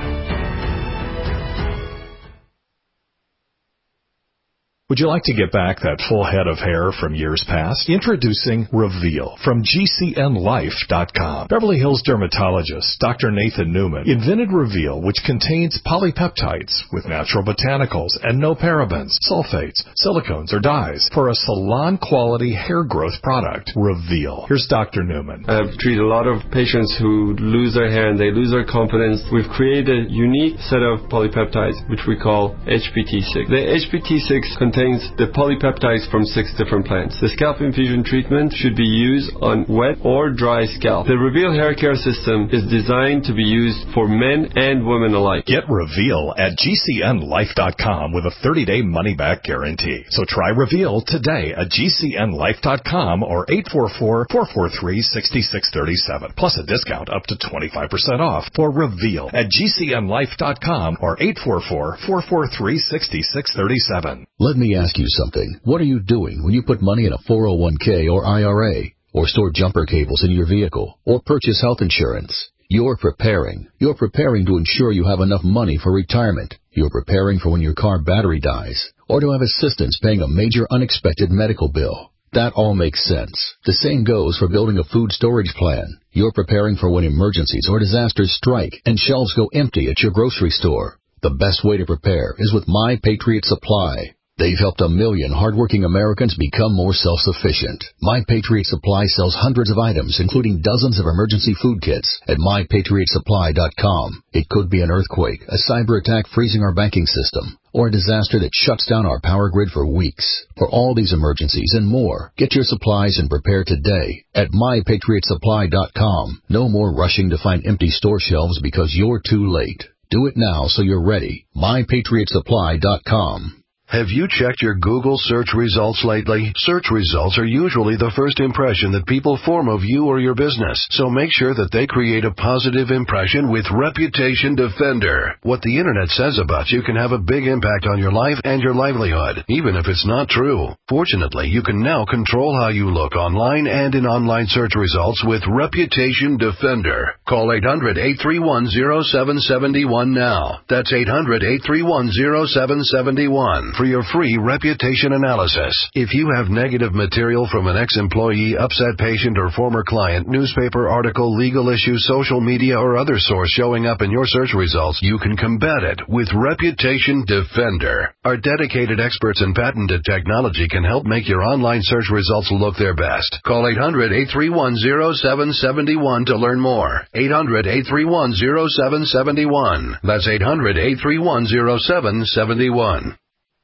[SPEAKER 1] Would you like to get back that full head of hair from years past? Introducing Reveal from G C N Life dot com. Beverly Hills dermatologist Doctor Nathan Newman invented Reveal, which contains polypeptides with natural botanicals and no parabens, sulfates, silicones, or dyes for a salon-quality hair growth product. Reveal. Here's Doctor Newman.
[SPEAKER 18] I've treated a lot of patients who lose their hair and they lose their confidence. We've created a unique set of polypeptides, which we call H P T six. The H P T six contains the polypeptides from six different plants. The scalp infusion treatment should be used on wet or dry scalp. The Reveal hair care system is designed to be used for men and women alike.
[SPEAKER 1] Get Reveal at G C N Life dot com with a thirty-day money-back guarantee. So try Reveal today at G C N Life dot com or eight four four, four four three, six six three seven. Plus a discount up to twenty-five percent off for Reveal at G C N Life dot com or eight four four, four four three, six six three seven.
[SPEAKER 19] Let me ask you something. What are you doing when you put money in a four oh one k or I R A, or store jumper cables in your vehicle, or purchase health insurance? You're preparing. You're preparing to ensure you have enough money for retirement. You're preparing for when your car battery dies, or to have assistance paying a major unexpected medical bill. That all makes sense. The same goes for building a food storage plan. You're preparing for when emergencies or disasters strike and shelves go empty at your grocery store. The best way to prepare is with My Patriot Supply. They've helped a million hardworking Americans become more self-sufficient. My Patriot Supply sells hundreds of items, including dozens of emergency food kits, at My Patriot Supply dot com. It could be an earthquake, a cyber attack freezing our banking system, or a disaster that shuts down our power grid for weeks. For all these emergencies and more, get your supplies and prepare today at My Patriot Supply dot com. No more rushing to find empty store shelves because you're too late. Do it now so you're ready. My Patriot Supply dot com.
[SPEAKER 13] Have you checked your Google search results lately? Search results are usually the first impression that people form of you or your business, so make sure that they create a positive impression with Reputation Defender. What the internet says about you can have a big impact on your life and your livelihood, even if it's not true. Fortunately, you can now control how you look online and in online search results with Reputation Defender. Call eight hundred, eight three one, zero seven seven one now. That's eight hundred, eight three one, zero seven seven one. For your free reputation analysis. If you have negative material from an ex-employee, upset patient, or former client, newspaper article, legal issue, social media, or other source showing up in your search results, you can combat it with Reputation Defender. Our dedicated experts in patented technology can help make your online search results look their best. Call eight hundred, eight three one, zero seven seven one to learn more. eight hundred, eight three one, zero seven seven one. That's eight hundred, eight three one, zero seven seven one.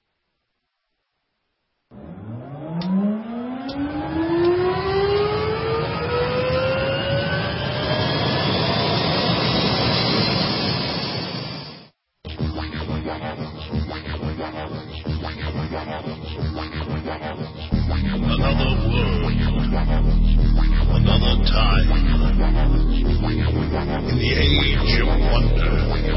[SPEAKER 3] Another world, another time, in the age of wonder.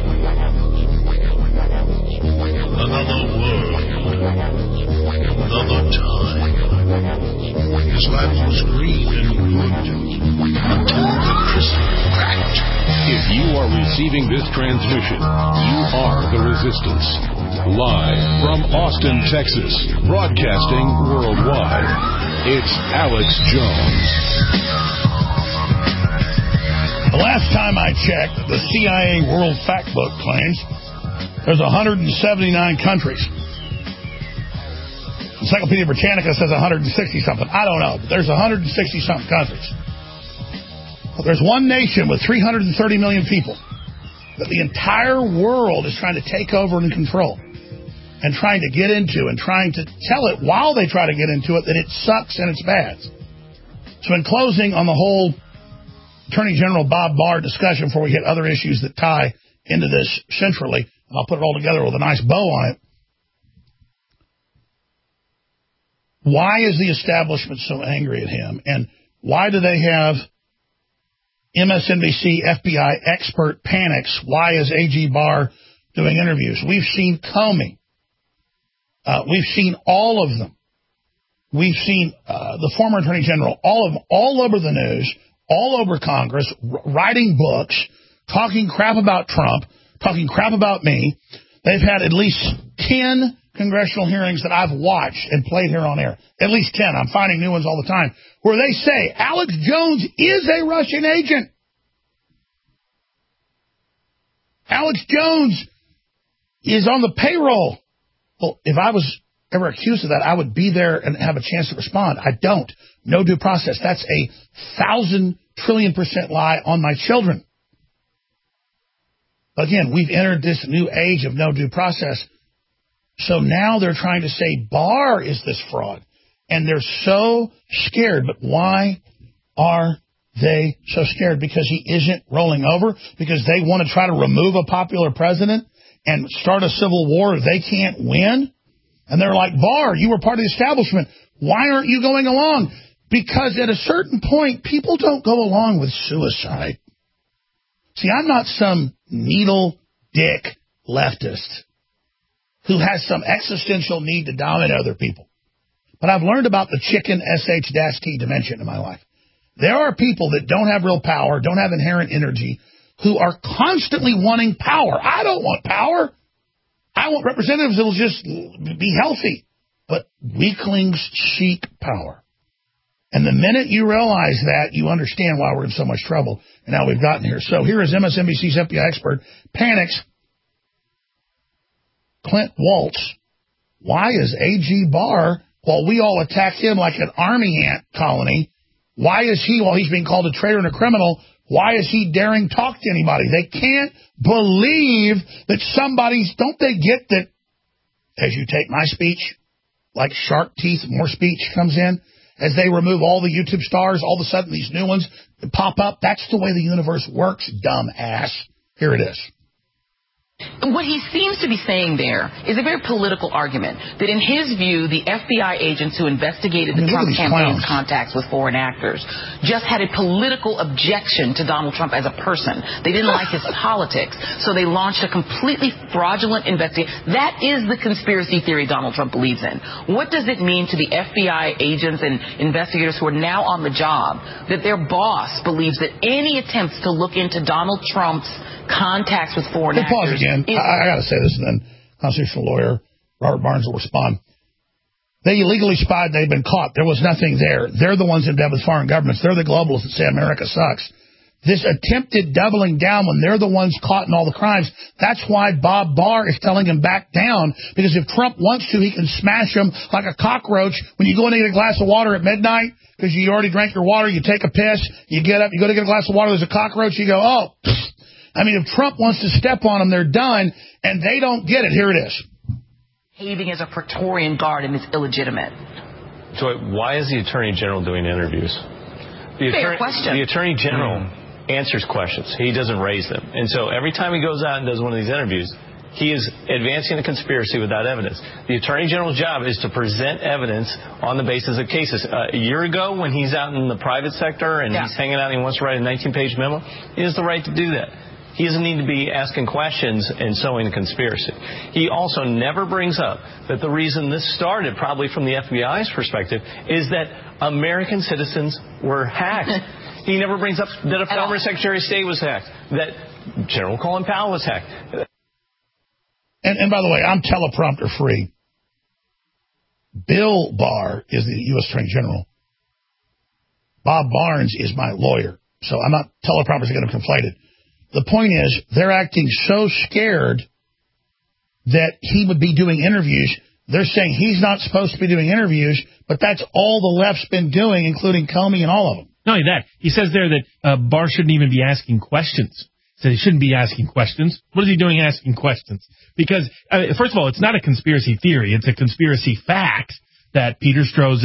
[SPEAKER 3] Another world, another time. His land was green and good until the crystal cracked.
[SPEAKER 2] If you are receiving this transmission, you are the Resistance. Live from Austin, Texas, broadcasting worldwide, it's Alex Jones.
[SPEAKER 3] The last time I checked, the C I A World Factbook claims there's one hundred seventy-nine countries. Encyclopedia Britannica says one hundred sixty something. I don't know, but there's one hundred sixty something countries. But there's one nation with three hundred thirty million people that the entire world is trying to take over and control, and trying to get into, and trying to tell it while they try to get into it that it sucks and it's bad. So in closing on the whole Attorney General Bob Barr discussion before we hit other issues that tie into this centrally. And I'll put it all together with a nice bow on it. Why is the establishment so angry at him? And why do they have M S N B C F B I expert panics? Why is A G Barr doing interviews? We've seen Comey. Uh, we've seen all of them. We've seen uh, the former Attorney General, all of them, all over the news, all over Congress, r- writing books, talking crap about Trump, talking crap about me. They've had at least ten congressional hearings that I've watched and played here on air. At least ten. I'm finding new ones all the time, where they say Alex Jones is a Russian agent. Alex Jones is on the payroll. Well, if I was ever accused of that, I would be there and have a chance to respond. I don't. No due process. That's a thousand trillion percent lie on my children. Again, we've entered this new age of no due process. So now they're trying to say Barr is this fraud. And they're so scared. But why are they so scared? Because he isn't rolling over? Because they want to try to remove a popular president and start a civil war they can't win? And they're like, Barr, you were part of the establishment. Why aren't you going along? Because at a certain point, people don't go along with suicide. See, I'm not some needle dick leftist who has some existential need to dominate other people. But I've learned about the chicken S H T dimension in my life. There are people that don't have real power, don't have inherent energy, who are constantly wanting power. I don't want power. I want representatives that will just be healthy. But weaklings seek power. And the minute you realize that, you understand why we're in so much trouble and how we've gotten here. So here is M S N B C's F B I expert, panics. Clint Waltz. Why is A G Barr, while we all attack him like an army ant colony, why is he, while he's being called a traitor and a criminal, why is he daring talk to anybody? They can't believe that somebody's, don't they get that as you take my speech, like shark teeth, more speech comes in? As they remove all the YouTube stars, all of a sudden these new ones pop up. That's the way the universe works, dumb ass. Here it is.
[SPEAKER 20] What he seems to be saying there is a very political argument that in his view, the F B I agents who investigated the I mean, Trump campaign's contacts with foreign actors just had a political objection to Donald Trump as a person. They didn't like his politics, so they launched a completely fraudulent investigation. That is the conspiracy theory Donald Trump believes in. What does it mean to the F B I agents and investigators who are now on the job that their boss believes that any attempts to look into Donald Trump's contacts with foreign
[SPEAKER 3] hey,
[SPEAKER 20] actors...
[SPEAKER 3] Pause again. I, I got to say this, and then constitutional lawyer Robert Barnes will respond. They illegally spied. They've been caught. There was nothing there. They're the ones in debt with foreign governments. They're the globalists that say America sucks. This attempted doubling down when they're the ones caught in all the crimes, that's why Bob Barr is telling him back down, because if Trump wants to, he can smash him like a cockroach when you go in to get a glass of water at midnight because you already drank your water, you take a piss, you get up, you go to get a glass of water, there's a cockroach, you go, oh, pfft. I mean, if Trump wants to step on them, they're done, and they don't get it. Here it is.
[SPEAKER 20] Behaving as a Praetorian Guard and is illegitimate.
[SPEAKER 21] Joy, why is the Attorney General doing interviews? The
[SPEAKER 20] Fair
[SPEAKER 21] attorney,
[SPEAKER 20] question.
[SPEAKER 21] The Attorney General mm. answers questions. He doesn't raise them. And so every time he goes out and does one of these interviews, he is advancing a conspiracy without evidence. The Attorney General's job is to present evidence on the basis of cases. Uh, a year ago, when he's out in the private sector and yeah. he's hanging out and he wants to write a nineteen-page memo, he has the right to do that. He doesn't need to be asking questions and sowing a conspiracy. He also never brings up that the reason this started, probably from the F B I's perspective, is that American citizens were hacked. He never brings up that a former Secretary of State was hacked, that General Colin Powell was hacked.
[SPEAKER 3] And, and by the way, I'm teleprompter free. Bill Barr is the U S Attorney General. Bob Barnes is my lawyer. So I'm not teleprompters are going to conflate it. The point is, they're acting so scared that he would be doing interviews. They're saying he's not supposed to be doing interviews, but that's all the left's been doing, including Comey and all of them.
[SPEAKER 4] Not only that, he says there that uh, Barr shouldn't even be asking questions. He said he shouldn't be asking questions. What is he doing asking questions? Because, uh, first of all, it's not a conspiracy theory. It's a conspiracy fact that Peter Strzok,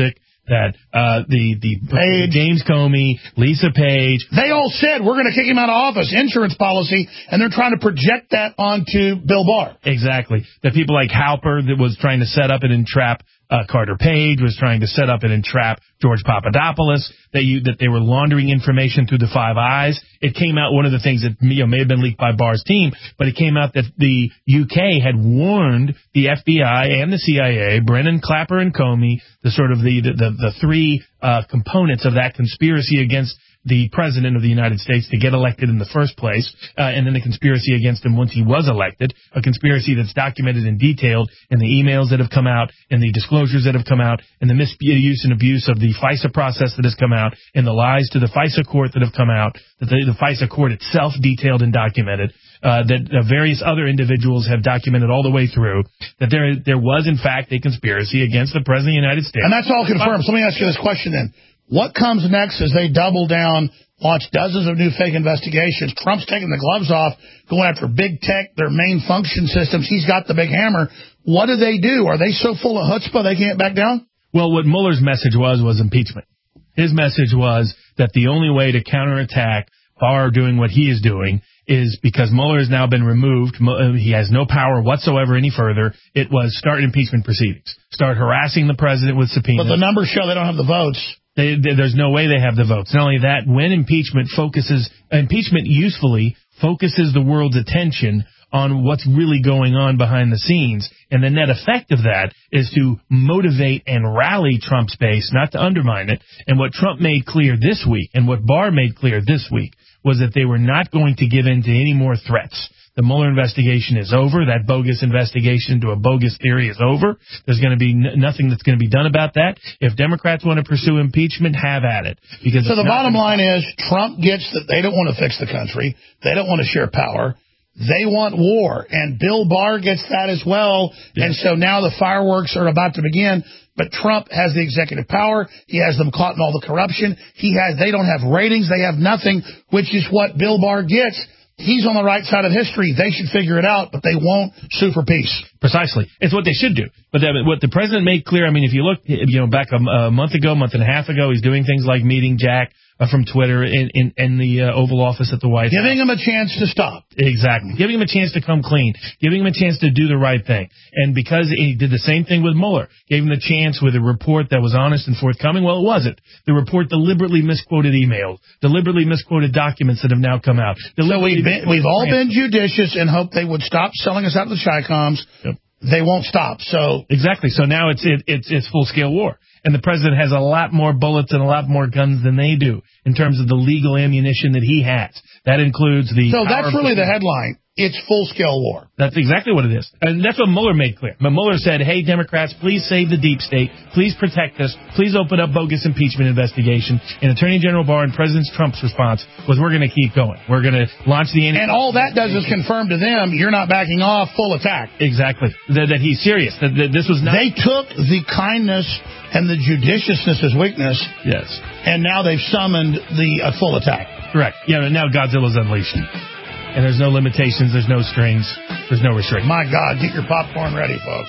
[SPEAKER 4] that uh, the the
[SPEAKER 3] Page.
[SPEAKER 4] James Comey, Lisa Page,
[SPEAKER 3] they all said we're going to kick him out of office, insurance policy, and they're trying to project that onto Bill Barr.
[SPEAKER 4] Exactly. That people like Halper that was trying to set up and entrap uh, Carter Page, was trying to set up and entrap George Papadopoulos, that you that they were laundering information through the Five Eyes. It came out, one of the things that you know, may have been leaked by Barr's team, but it came out that the U K had warned the F B I and the C I A, Brennan, Clapper, and Comey, the sort of the the, the, the three uh, components of that conspiracy against the president of the United States to get elected in the first place, uh, and then the conspiracy against him once he was elected, a conspiracy that's documented and detailed in the emails that have come out, in the disclosures that have come out, in the misuse and abuse of the FISA process that has come out, in the lies to the FISA court that have come out, that the, the FISA court itself detailed and documented, uh, that uh, various other individuals have documented all the way through, that there there was, in fact, a conspiracy against the president of the United States.
[SPEAKER 3] And that's all confirmed. So let me ask you this question then. What comes next as they double down, launch dozens of new fake investigations? Trump's taking the gloves off, going after big tech, their main function systems. He's got the big hammer. What do they do? Are they so full of chutzpah they can't back down?
[SPEAKER 4] Well, what Mueller's message was, was impeachment. His message was that the only way to counterattack Barr doing what he is doing is because Mueller has now been removed. He has no power whatsoever any further. It was start impeachment proceedings. Start harassing the president with subpoenas.
[SPEAKER 3] But the numbers show they don't have the votes.
[SPEAKER 4] They, they, there's no way they have the votes. Not only that, when impeachment focuses, impeachment usefully focuses the world's attention on what's really going on behind the scenes. And the net effect of that is to motivate and rally Trump's base, not to undermine it. And what Trump made clear this week, and what Barr made clear this week, was that they were not going to give in to any more threats. The Mueller investigation is over. That bogus investigation to a bogus theory is over. There's going to be n- nothing that's going to be done about that. If Democrats want to pursue impeachment, have at it. Because
[SPEAKER 3] so the bottom line is Trump gets that they don't want to fix the country. They don't want to share power. They want war. And Bill Barr gets that as well. Yeah. And so now the fireworks are about to begin. But Trump has the executive power. He has them caught in all the corruption. He has. They don't have ratings. They have nothing, which is what Bill Barr gets. He's on the right side of history. They should figure it out, but they won't sue for peace.
[SPEAKER 4] Precisely. It's what they should do. But that, what the president made clear, I mean, if you look, you know, back a, a month ago, month and a half ago, he's doing things like meeting Jack uh, from Twitter in, in, in the uh, Oval Office at the White House.
[SPEAKER 3] Giving him a chance to stop.
[SPEAKER 4] Exactly. Giving him a chance to come clean. Giving him a chance to do the right thing. And because he did the same thing with Mueller, gave him the chance with a report that was honest and forthcoming. Well, it wasn't. The report deliberately misquoted emails, deliberately misquoted documents that have now come out.
[SPEAKER 3] So we've, been, we've all been judicious and hoped they would stop selling us out to the Chi-Coms. Yep. They won't stop. So
[SPEAKER 4] exactly. So now it's it, it's it's full scale war, and the president has a lot more bullets and a lot more guns than they do in terms of the legal ammunition that he has. That includes the.
[SPEAKER 3] So that's really the headline. It's full-scale war.
[SPEAKER 4] That's exactly what it is. And that's what Mueller made clear. But Mueller said, hey, Democrats, please save the deep state. Please protect us. Please open up bogus impeachment investigation. And Attorney General Barr and President Trump's response was, we're going to keep going. We're going to launch the...
[SPEAKER 3] And all that does is confirm to them, you're not backing off, full attack.
[SPEAKER 4] Exactly. That, that he's serious. That, that this was not...
[SPEAKER 3] They took the kindness and the judiciousness as weakness.
[SPEAKER 4] Yes.
[SPEAKER 3] And now they've summoned the uh, full attack.
[SPEAKER 4] Correct. Yeah, now Godzilla's unleashed. And there's no limitations, there's no strings, there's no restrictions.
[SPEAKER 3] My God, get your popcorn ready, folks.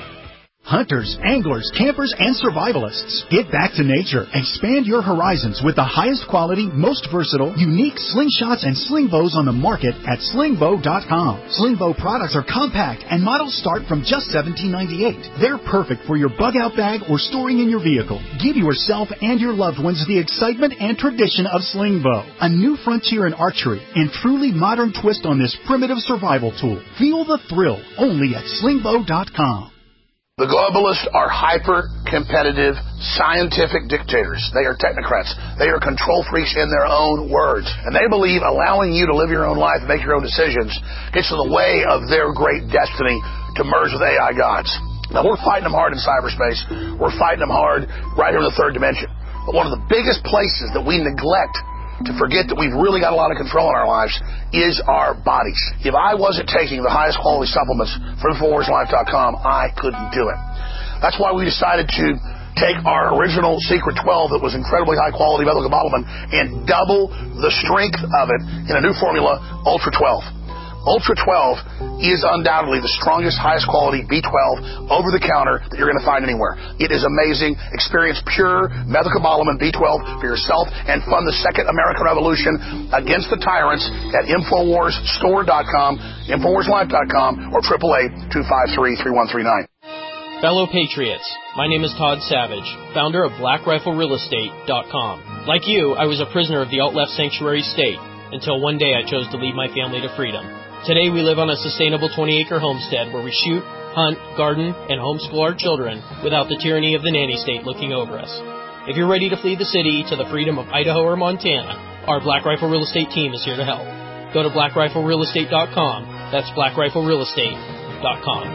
[SPEAKER 6] Hunters, anglers, campers, and survivalists. Get back to nature. Expand your horizons with the highest quality, most versatile, unique slingshots and sling bows on the market at sling bow dot com. Sling bow products are compact and models start from just seventeen ninety-eight. They're perfect for your bug-out bag or storing in your vehicle. Give yourself and your loved ones the excitement and tradition of sling bow. A new frontier in archery and truly modern twist on this primitive survival tool. Feel the thrill only at sling bow dot com.
[SPEAKER 22] The globalists are hyper-competitive, scientific dictators. They are technocrats. They are control freaks in their own words. And they believe allowing you to live your own life and make your own decisions gets in the way of their great destiny to merge with A I gods. Now, we're fighting them hard in cyberspace. We're fighting them hard right here in the third dimension. But one of the biggest places that we neglect to forget that we've really got a lot of control in our lives is our bodies. If I wasn't taking the highest quality supplements from Infowars Life dot com, I couldn't do it. That's why we decided to take our original Secret twelve that was incredibly high quality methylcobalamin and double the strength of it in a new formula, Ultra twelve. Ultra twelve is undoubtedly the strongest, highest quality B twelve over-the-counter that you're going to find anywhere. It is amazing. Experience pure methylcobalamin B twelve for yourself and fund the second American Revolution against the tyrants at Infowars Store dot com, Infowars Life dot com, or eight eight eight, two five three, three one three nine.
[SPEAKER 5] Fellow Patriots, my name is Todd Savage, founder of Black Rifle Real Estate dot com. Like you, I was a prisoner of the alt-left sanctuary state until one day I chose to lead my family to freedom. Today we live on a sustainable twenty-acre homestead where we shoot, hunt, garden, and homeschool our children without the tyranny of the nanny state looking over us. If you're ready to flee the city to the freedom of Idaho or Montana, our Black Rifle Real Estate team is here to help. Go to Black Rifle Real Estate dot com. That's Black Rifle Real Estate dot com.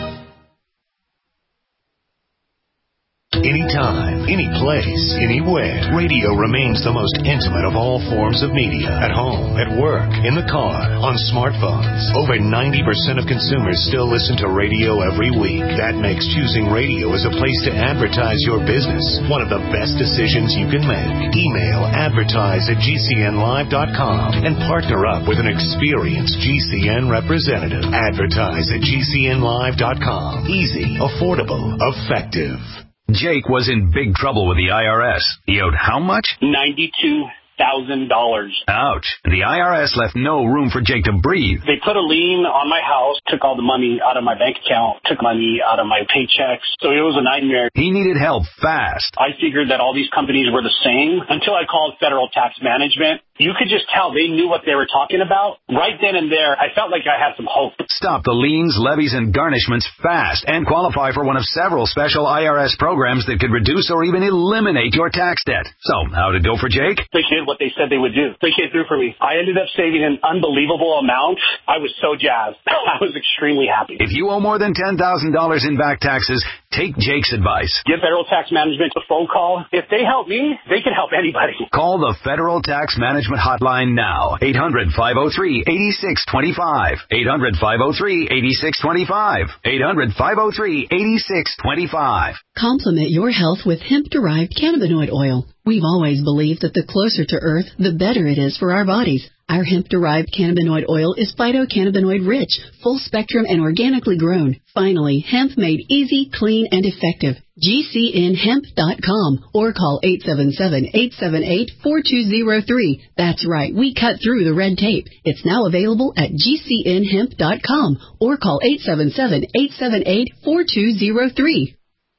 [SPEAKER 7] Anytime, any place, anywhere, radio remains the most intimate of all forms of media. At home, at work, in the car, on smartphones. Over ninety percent of consumers still listen to radio every week. That makes choosing radio as a place to advertise your business one of the best decisions you can make. Email advertise at G C N live dot com and partner up with an experienced G C N representative. Advertise at G C N live dot com. Easy, affordable, effective.
[SPEAKER 23] Jake was in big trouble with the I R S. He owed how much?
[SPEAKER 24] ninety-two thousand dollars.
[SPEAKER 23] Ouch. The I R S left no room for Jake to breathe.
[SPEAKER 24] They put a lien on my house, took all the money out of my bank account, took money out of my paychecks. So it was a nightmare.
[SPEAKER 23] He needed help fast.
[SPEAKER 24] I figured that all these companies were the same until I called Federal Tax Management. You could just tell they knew what they were talking about. Right then and there, I felt like I had some hope.
[SPEAKER 23] Stop the liens, levies, and garnishments fast and qualify for one of several special I R S programs that could reduce or even eliminate your tax debt. So, how'd it go for Jake?
[SPEAKER 24] They did what they said they would do. They came through for me. I ended up saving an unbelievable amount. I was so jazzed. I was extremely happy.
[SPEAKER 23] If you owe more than ten thousand dollars in back taxes, take Jake's advice.
[SPEAKER 24] Give Federal Tax Management a phone call. If they help me, they can help anybody.
[SPEAKER 23] Call the Federal Tax Management hotline now. eight hundred, five oh three, eight six two five. eight hundred, five oh three, eight six two five. eight hundred, five oh three, eight six two five.
[SPEAKER 25] Complement your health with hemp-derived cannabinoid oil. We've always believed that the closer to Earth, the better it is for our bodies. Our hemp-derived cannabinoid oil is phytocannabinoid rich, full spectrum, and organically grown. Finally, hemp made easy, clean, and effective. G C N hemp dot com or call eight seven seven, eight seven eight, four two zero three. That's right, we cut through the red tape. It's now available at G C N hemp dot com or call eight seven seven, eight seven eight, four two zero three.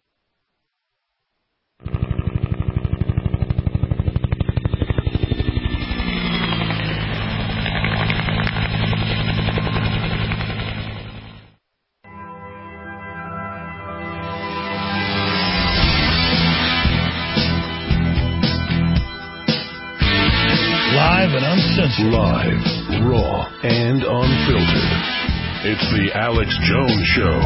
[SPEAKER 3] Live and uncensored.
[SPEAKER 2] Live, raw, and unfiltered. It's the Alex Jones Show.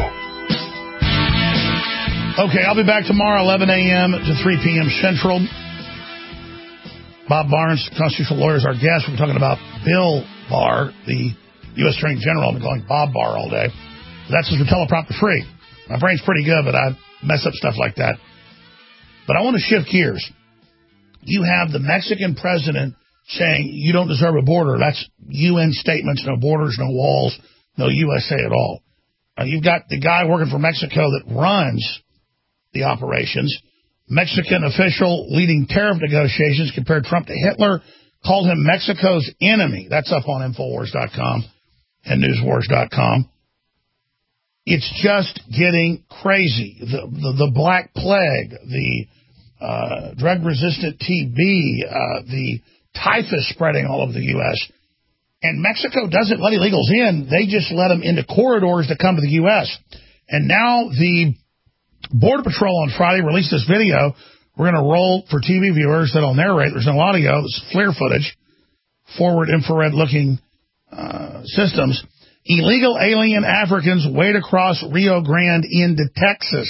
[SPEAKER 3] Okay, I'll be back tomorrow, eleven a.m. to three p.m. Central. Bob Barnes, constitutional lawyer, is our guest. We're talking about Bill Barr, the U S Attorney General. I've been calling Bob Barr all day. That's just for teleprompter free. My brain's pretty good, but I mess up stuff like that. But I want to shift gears. You have the Mexican president saying you don't deserve a border. That's U N statements, no borders, no walls, no U S A at all. Uh, you've got the guy working for Mexico that runs the operations. Mexican official leading tariff negotiations compared Trump to Hitler, called him Mexico's enemy. That's up on Infowars dot com and News Wars dot com. It's just getting crazy. The, the, the Black Plague, the uh, drug-resistant T B, uh, the typhus spreading all over the U S And Mexico doesn't let illegals in. They just let them into corridors that come to the U S And now the Border Patrol on Friday released this video. We're going to roll for T V viewers that I'll narrate. There's no audio. It's FLIR footage, forward infrared-looking uh, systems. Illegal alien Africans wade across Rio Grande into Texas.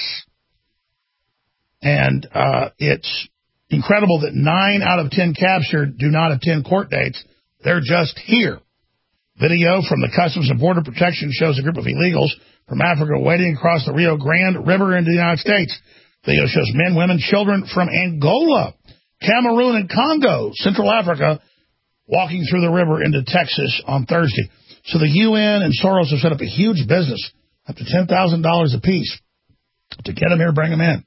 [SPEAKER 3] And uh, it's incredible that nine out of ten captured do not attend court dates. They're just here. Video from the Customs and Border Protection shows a group of illegals from Africa wading across the Rio Grande River into the United States. Video shows men, women, children from Angola, Cameroon, and Congo, Central Africa, walking through the river into Texas on Thursday. So the U N and Soros have set up a huge business, up to ten thousand dollars apiece, to get them here, bring them in.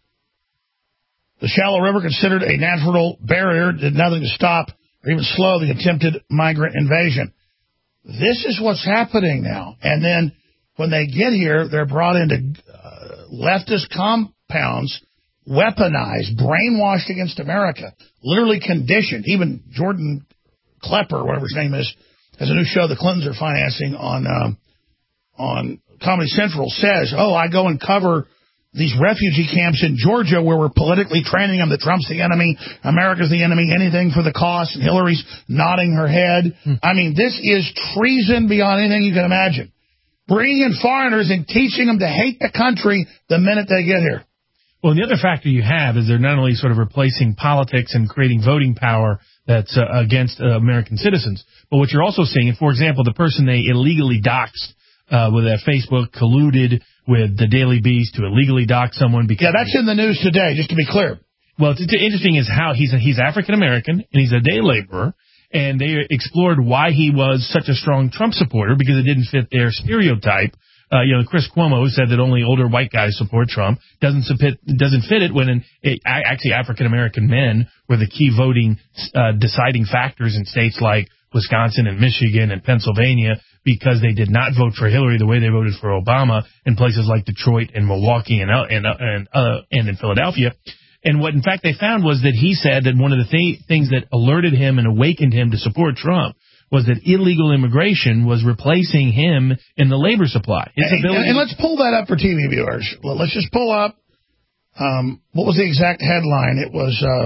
[SPEAKER 3] The shallow river, considered a natural barrier, did nothing to stop or even slow the attempted migrant invasion. This is what's happening now. And then when they get here, they're brought into uh, leftist compounds, weaponized, brainwashed against America, literally conditioned. Even Jordan Klepper, whatever his name is, has a new show the Clintons are financing on um, on Comedy Central, says, oh, I go and cover these refugee camps in Georgia where we're politically training them that Trump's the enemy, America's the enemy, anything for the cost, and Hillary's nodding her head. Hmm. I mean, this is treason beyond anything you can imagine. Bringing in foreigners and teaching them to hate the country the minute they get here.
[SPEAKER 4] Well, the other factor you have is they're not only sort of replacing politics and creating voting power that's uh, against uh, American citizens, but what you're also seeing, for example, the person they illegally doxed uh, with their Facebook colluded with the Daily Beast to illegally dox someone. Because
[SPEAKER 3] yeah, that's in the news today, just to be clear.
[SPEAKER 4] Well, it's, it's interesting is how he's a, he's African-American, and he's a day laborer, and they explored why he was such a strong Trump supporter, because it didn't fit their stereotype. Uh, you know, Chris Cuomo said that only older white guys support Trump. Doesn't fit, doesn't fit it when in, it, actually African-American men were the key voting uh, deciding factors in states like Wisconsin and Michigan and Pennsylvania, because they did not vote for Hillary the way they voted for Obama in places like Detroit and Milwaukee and uh, and uh, and, uh, and in Philadelphia. And what, in fact, they found was that he said that one of the th- things that alerted him and awakened him to support Trump was that illegal immigration was replacing him in the labor supply. His
[SPEAKER 3] and,
[SPEAKER 4] ability
[SPEAKER 3] and let's pull that up for T V viewers. Let's just pull up, um, what was the exact headline? It was, uh,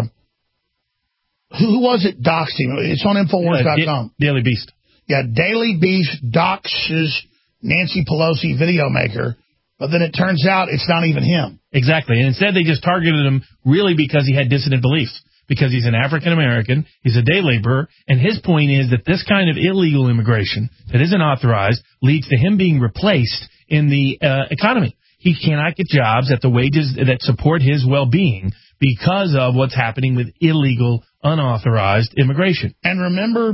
[SPEAKER 3] who was it doxed him? It's on Infowars dot com.
[SPEAKER 4] Uh, Daily Beast.
[SPEAKER 3] Yeah, Daily Beast doxes Nancy Pelosi video maker, but then it turns out it's not even him.
[SPEAKER 4] Exactly. And instead they just targeted him really because he had dissident beliefs. Because he's an African-American, he's a day laborer, and his point is that this kind of illegal immigration that isn't authorized leads to him being replaced in the uh, economy. He cannot get jobs at the wages that support his well-being because of what's happening with illegal, unauthorized immigration.
[SPEAKER 3] And remember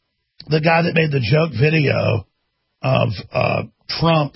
[SPEAKER 3] the guy that made the joke video of uh, Trump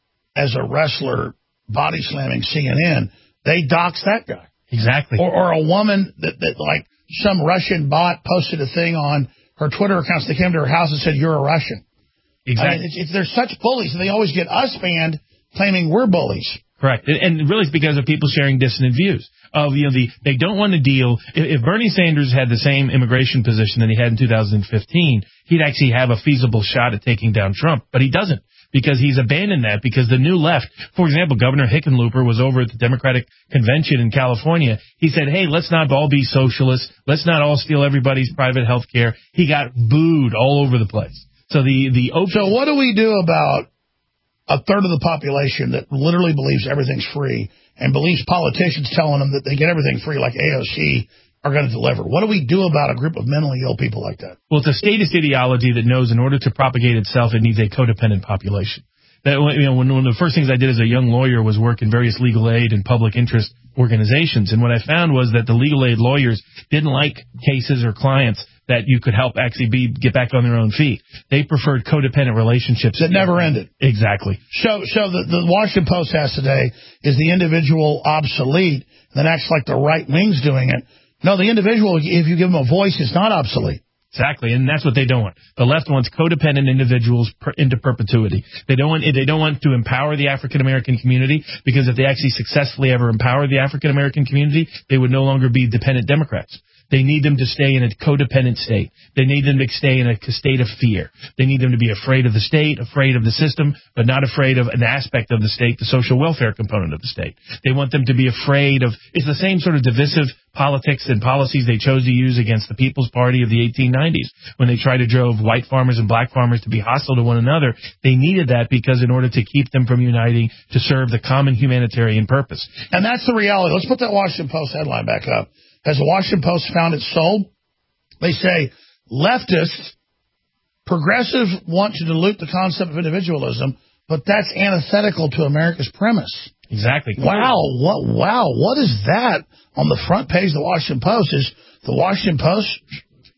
[SPEAKER 3] as a wrestler body slamming C N N? They doxed that guy.
[SPEAKER 4] Exactly.
[SPEAKER 3] Or, or a woman that, that, like, some Russian bot posted a thing on her Twitter accounts. They came to her house and said, you're a Russian.
[SPEAKER 4] Exactly.
[SPEAKER 3] I mean, it's, it's, they're such bullies, and they always get us banned claiming we're bullies.
[SPEAKER 4] Correct. And really it's because of people sharing dissonant views. Of, you know, the they don't want to deal. If, if Bernie Sanders had the same immigration position that he had in two thousand fifteen, he'd actually have a feasible shot at taking down Trump. But he doesn't, because he's abandoned that, because the new left, for example, Governor Hickenlooper was over at the Democratic Convention in California. He said, hey, let's not all be socialists. Let's not all steal everybody's private health care. He got booed all over the place. So the, the open-
[SPEAKER 3] So what do we do about a third of the population that literally believes everything's free and believes politicians telling them that they get everything free like A O C are going to deliver? What do we do about a group of mentally ill people like that?
[SPEAKER 4] Well, it's a statist ideology that knows in order to propagate itself, it needs a codependent population. That, you know, when, one of the first things I did as a young lawyer was work in various legal aid and public interest organizations. And what I found was that the legal aid lawyers didn't like cases or clients that you could help actually be get back on their own feet. They preferred codependent relationships.
[SPEAKER 3] That never ended.
[SPEAKER 4] Exactly.
[SPEAKER 3] So so the, the Washington Post has today, is the individual obsolete, and then acts like the right wing's doing it. No, the individual, if you give them a voice, is not obsolete.
[SPEAKER 4] Exactly, and that's what they don't want. The left wants codependent individuals per, into perpetuity. They don't want they don't want to empower the African American community, because if they actually successfully ever empower the African American community, they would no longer be dependent Democrats. They need them to stay in a codependent state. They need them to stay in a state of fear. They need them to be afraid of the state, afraid of the system, but not afraid of an aspect of the state, the social welfare component of the state. They want them to be afraid of, it's the same sort of divisive politics and policies they chose to use against the People's Party of the eighteen nineties when they tried to drove white farmers and black farmers to be hostile to one another. They needed that because in order to keep them from uniting to serve the common humanitarian purpose.
[SPEAKER 3] And that's the reality. Let's put that Washington Post headline back up. Has the Washington Post found its soul? They say leftists, progressives want to dilute the concept of individualism, but that's antithetical to America's premise.
[SPEAKER 4] Exactly.
[SPEAKER 3] Wow, what? Wow, what is that on the front page of the Washington Post? Is the Washington Post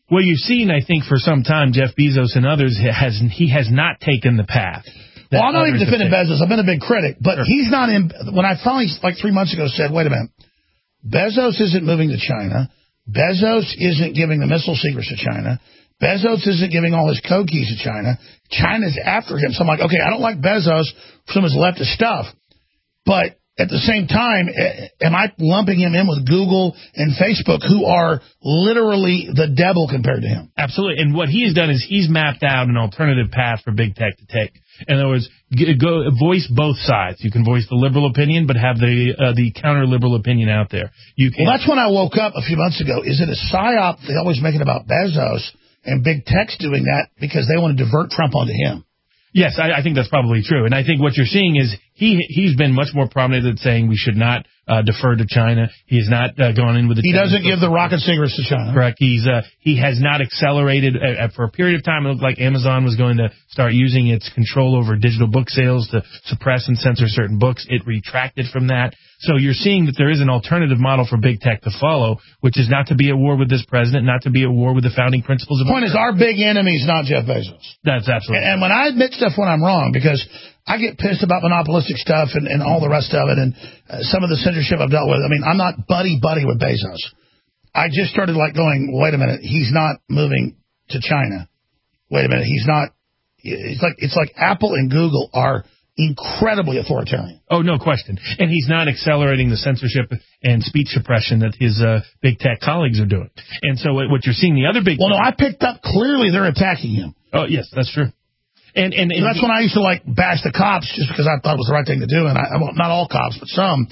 [SPEAKER 4] Well, you've seen, I think, for some time, Jeff Bezos and others, has he has not taken the path.
[SPEAKER 3] Well, I'm not even defending Bezos. I've been a big critic. But sure. he's not in. When I finally, like three months ago, said, wait a minute, Bezos isn't moving to China. Bezos isn't giving the missile secrets to China. Bezos isn't giving all his code keys to China. China's after him. So I'm like, okay, I don't like Bezos for some of his leftist stuff. But at the same time, am I lumping him in with Google and Facebook, who are literally the devil compared to him?
[SPEAKER 4] Absolutely. And what he has done is he's mapped out an alternative path for big tech to take. In other words, go voice both sides. You can voice the liberal opinion, but have the uh, the counter-liberal opinion out there. You can.
[SPEAKER 3] Well, that's when I woke up a few months ago. Is it a psyop? They always make it about Bezos and big tech's doing that because they want to divert Trump onto him.
[SPEAKER 4] Yes, I, I think that's probably true. And I think what you're seeing is he, he's been much more prominent at saying we should not uh, defer to China. He has not uh, gone in with the...
[SPEAKER 3] He doesn't give the rocket secrets to China.
[SPEAKER 4] Correct. He's uh, He has not accelerated. Uh, for a period of time, it looked like Amazon was going to start using its control over digital book sales to suppress and censor certain books. It retracted from that. So you're seeing that there is an alternative model for big tech to follow, which is not to be at war with this president, not to be at war with the founding principles of...
[SPEAKER 3] The point is, our big enemy is not Jeff Bezos.
[SPEAKER 4] That's absolutely...
[SPEAKER 3] And, and when I admit stuff when I'm wrong, because I get pissed about monopolistic stuff and, and all the rest of it, and uh, some of the censorship I've dealt with. I mean, I'm not buddy-buddy with Bezos. I just started like going, wait a minute, he's not moving to China. Wait a minute, he's not... It's like it's like Apple and Google are incredibly authoritarian.
[SPEAKER 4] Oh, no question. And he's not accelerating the censorship and speech suppression that his uh, big tech colleagues are doing. And so what you're seeing, the other big...
[SPEAKER 3] Well, no, I picked up clearly they're attacking him.
[SPEAKER 4] Oh, yes, that's true. And, and, and
[SPEAKER 3] that's when I used to like bash the cops just because I thought it was the right thing to do. And I, well, not all cops, but some.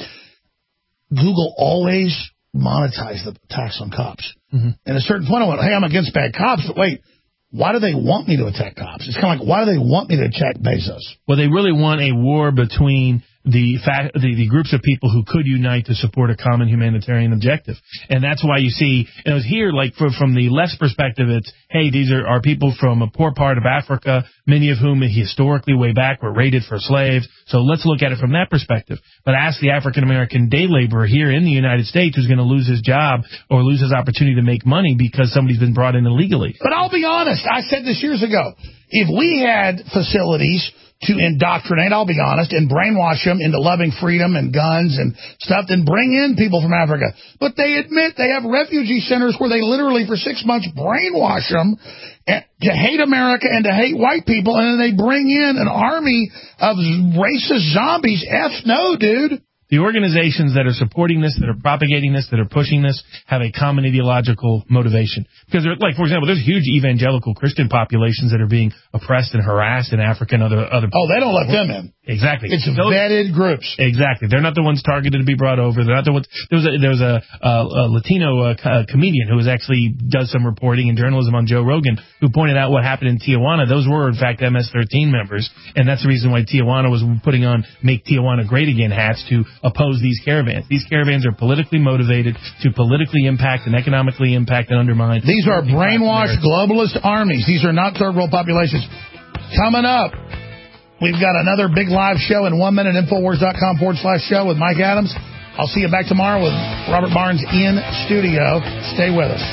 [SPEAKER 3] Google always monetized the attacks on cops. Mm-hmm. At a certain point, I went, hey, I'm against bad cops, but wait, why do they want me to attack cops? It's kind of like, why do they want me to attack Bezos?
[SPEAKER 4] Well, they really want a war between the, fact, the the groups of people who could unite to support a common humanitarian objective. And that's why you see, and it was here, like for, from the left's perspective, it's, hey, these are, are people from a poor part of Africa, many of whom historically way back were raided for slaves. So let's look at it from that perspective. But ask the African-American day laborer here in the United States who's going to lose his job or lose his opportunity to make money because somebody's been brought in illegally.
[SPEAKER 3] But I'll be honest, I said this years ago. If we had facilities to indoctrinate, I'll be honest, and brainwash them into loving freedom and guns and stuff, then bring in people from Africa. But they admit they have refugee centers where they literally for six months brainwash them to hate America and to hate white people, and then they bring in an army of racist zombies. F no, dude.
[SPEAKER 4] The organizations that are supporting this, that are propagating this, that are pushing this, have a common ideological motivation. Because, like, for example, there's huge evangelical Christian populations that are being oppressed and harassed in Africa and other... other
[SPEAKER 3] oh, they don't let them in.
[SPEAKER 4] Exactly.
[SPEAKER 3] It's Those, vetted groups.
[SPEAKER 4] Exactly. They're not the ones targeted to be brought over. They're not the ones... There was a, there was a, a, a Latino uh, co- comedian who was actually does some reporting and journalism on Joe Rogan who pointed out what happened in Tijuana. Those were, in fact, M S thirteen members. And that's the reason why Tijuana was putting on Make Tijuana Great Again hats to oppose these caravans. These caravans are politically motivated to politically impact and economically impact and undermine.
[SPEAKER 3] These are brainwashed globalist armies. These are not third world populations. Coming up, we've got another big live show in one minute, Infowars.com forward slash show with Mike Adams. I'll see you back tomorrow with Robert Barnes in studio. Stay with us.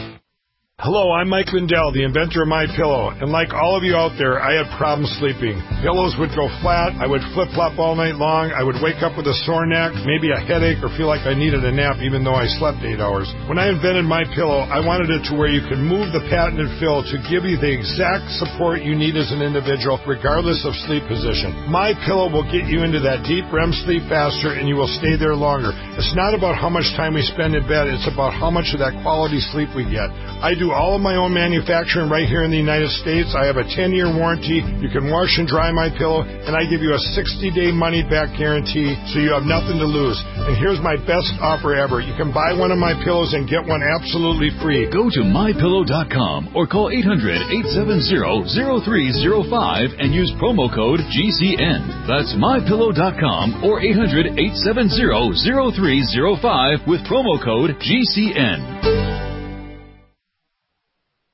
[SPEAKER 8] Hello, I'm Mike Lindell, the inventor of MyPillow, and like all of you out there, I had problems sleeping. Pillows would go flat, I would flip-flop all night long, I would wake up with a sore neck, maybe a headache, or feel like I needed a nap even though I slept eight hours. When I invented MyPillow, I wanted it to where you could move the patented fill to give you the exact support you need as an individual, regardless of sleep position. MyPillow will get you into that deep R E M sleep faster, and you will stay there longer. It's not about how much time we spend in bed, it's about how much of that quality sleep we get. I do all of my own manufacturing right here in the United States. I have a ten-year warranty. You can wash and dry my pillow, and I give you a sixty-day money-back guarantee, so you have nothing to lose. And here's my best offer ever. You can buy one of my pillows and get one absolutely free.
[SPEAKER 9] Go to my pillow dot com or call eight hundred, eight seven zero, zero three zero five and use promo code G C N. That's my pillow dot com or eight hundred, eight seven zero, zero three zero five with promo code G C N.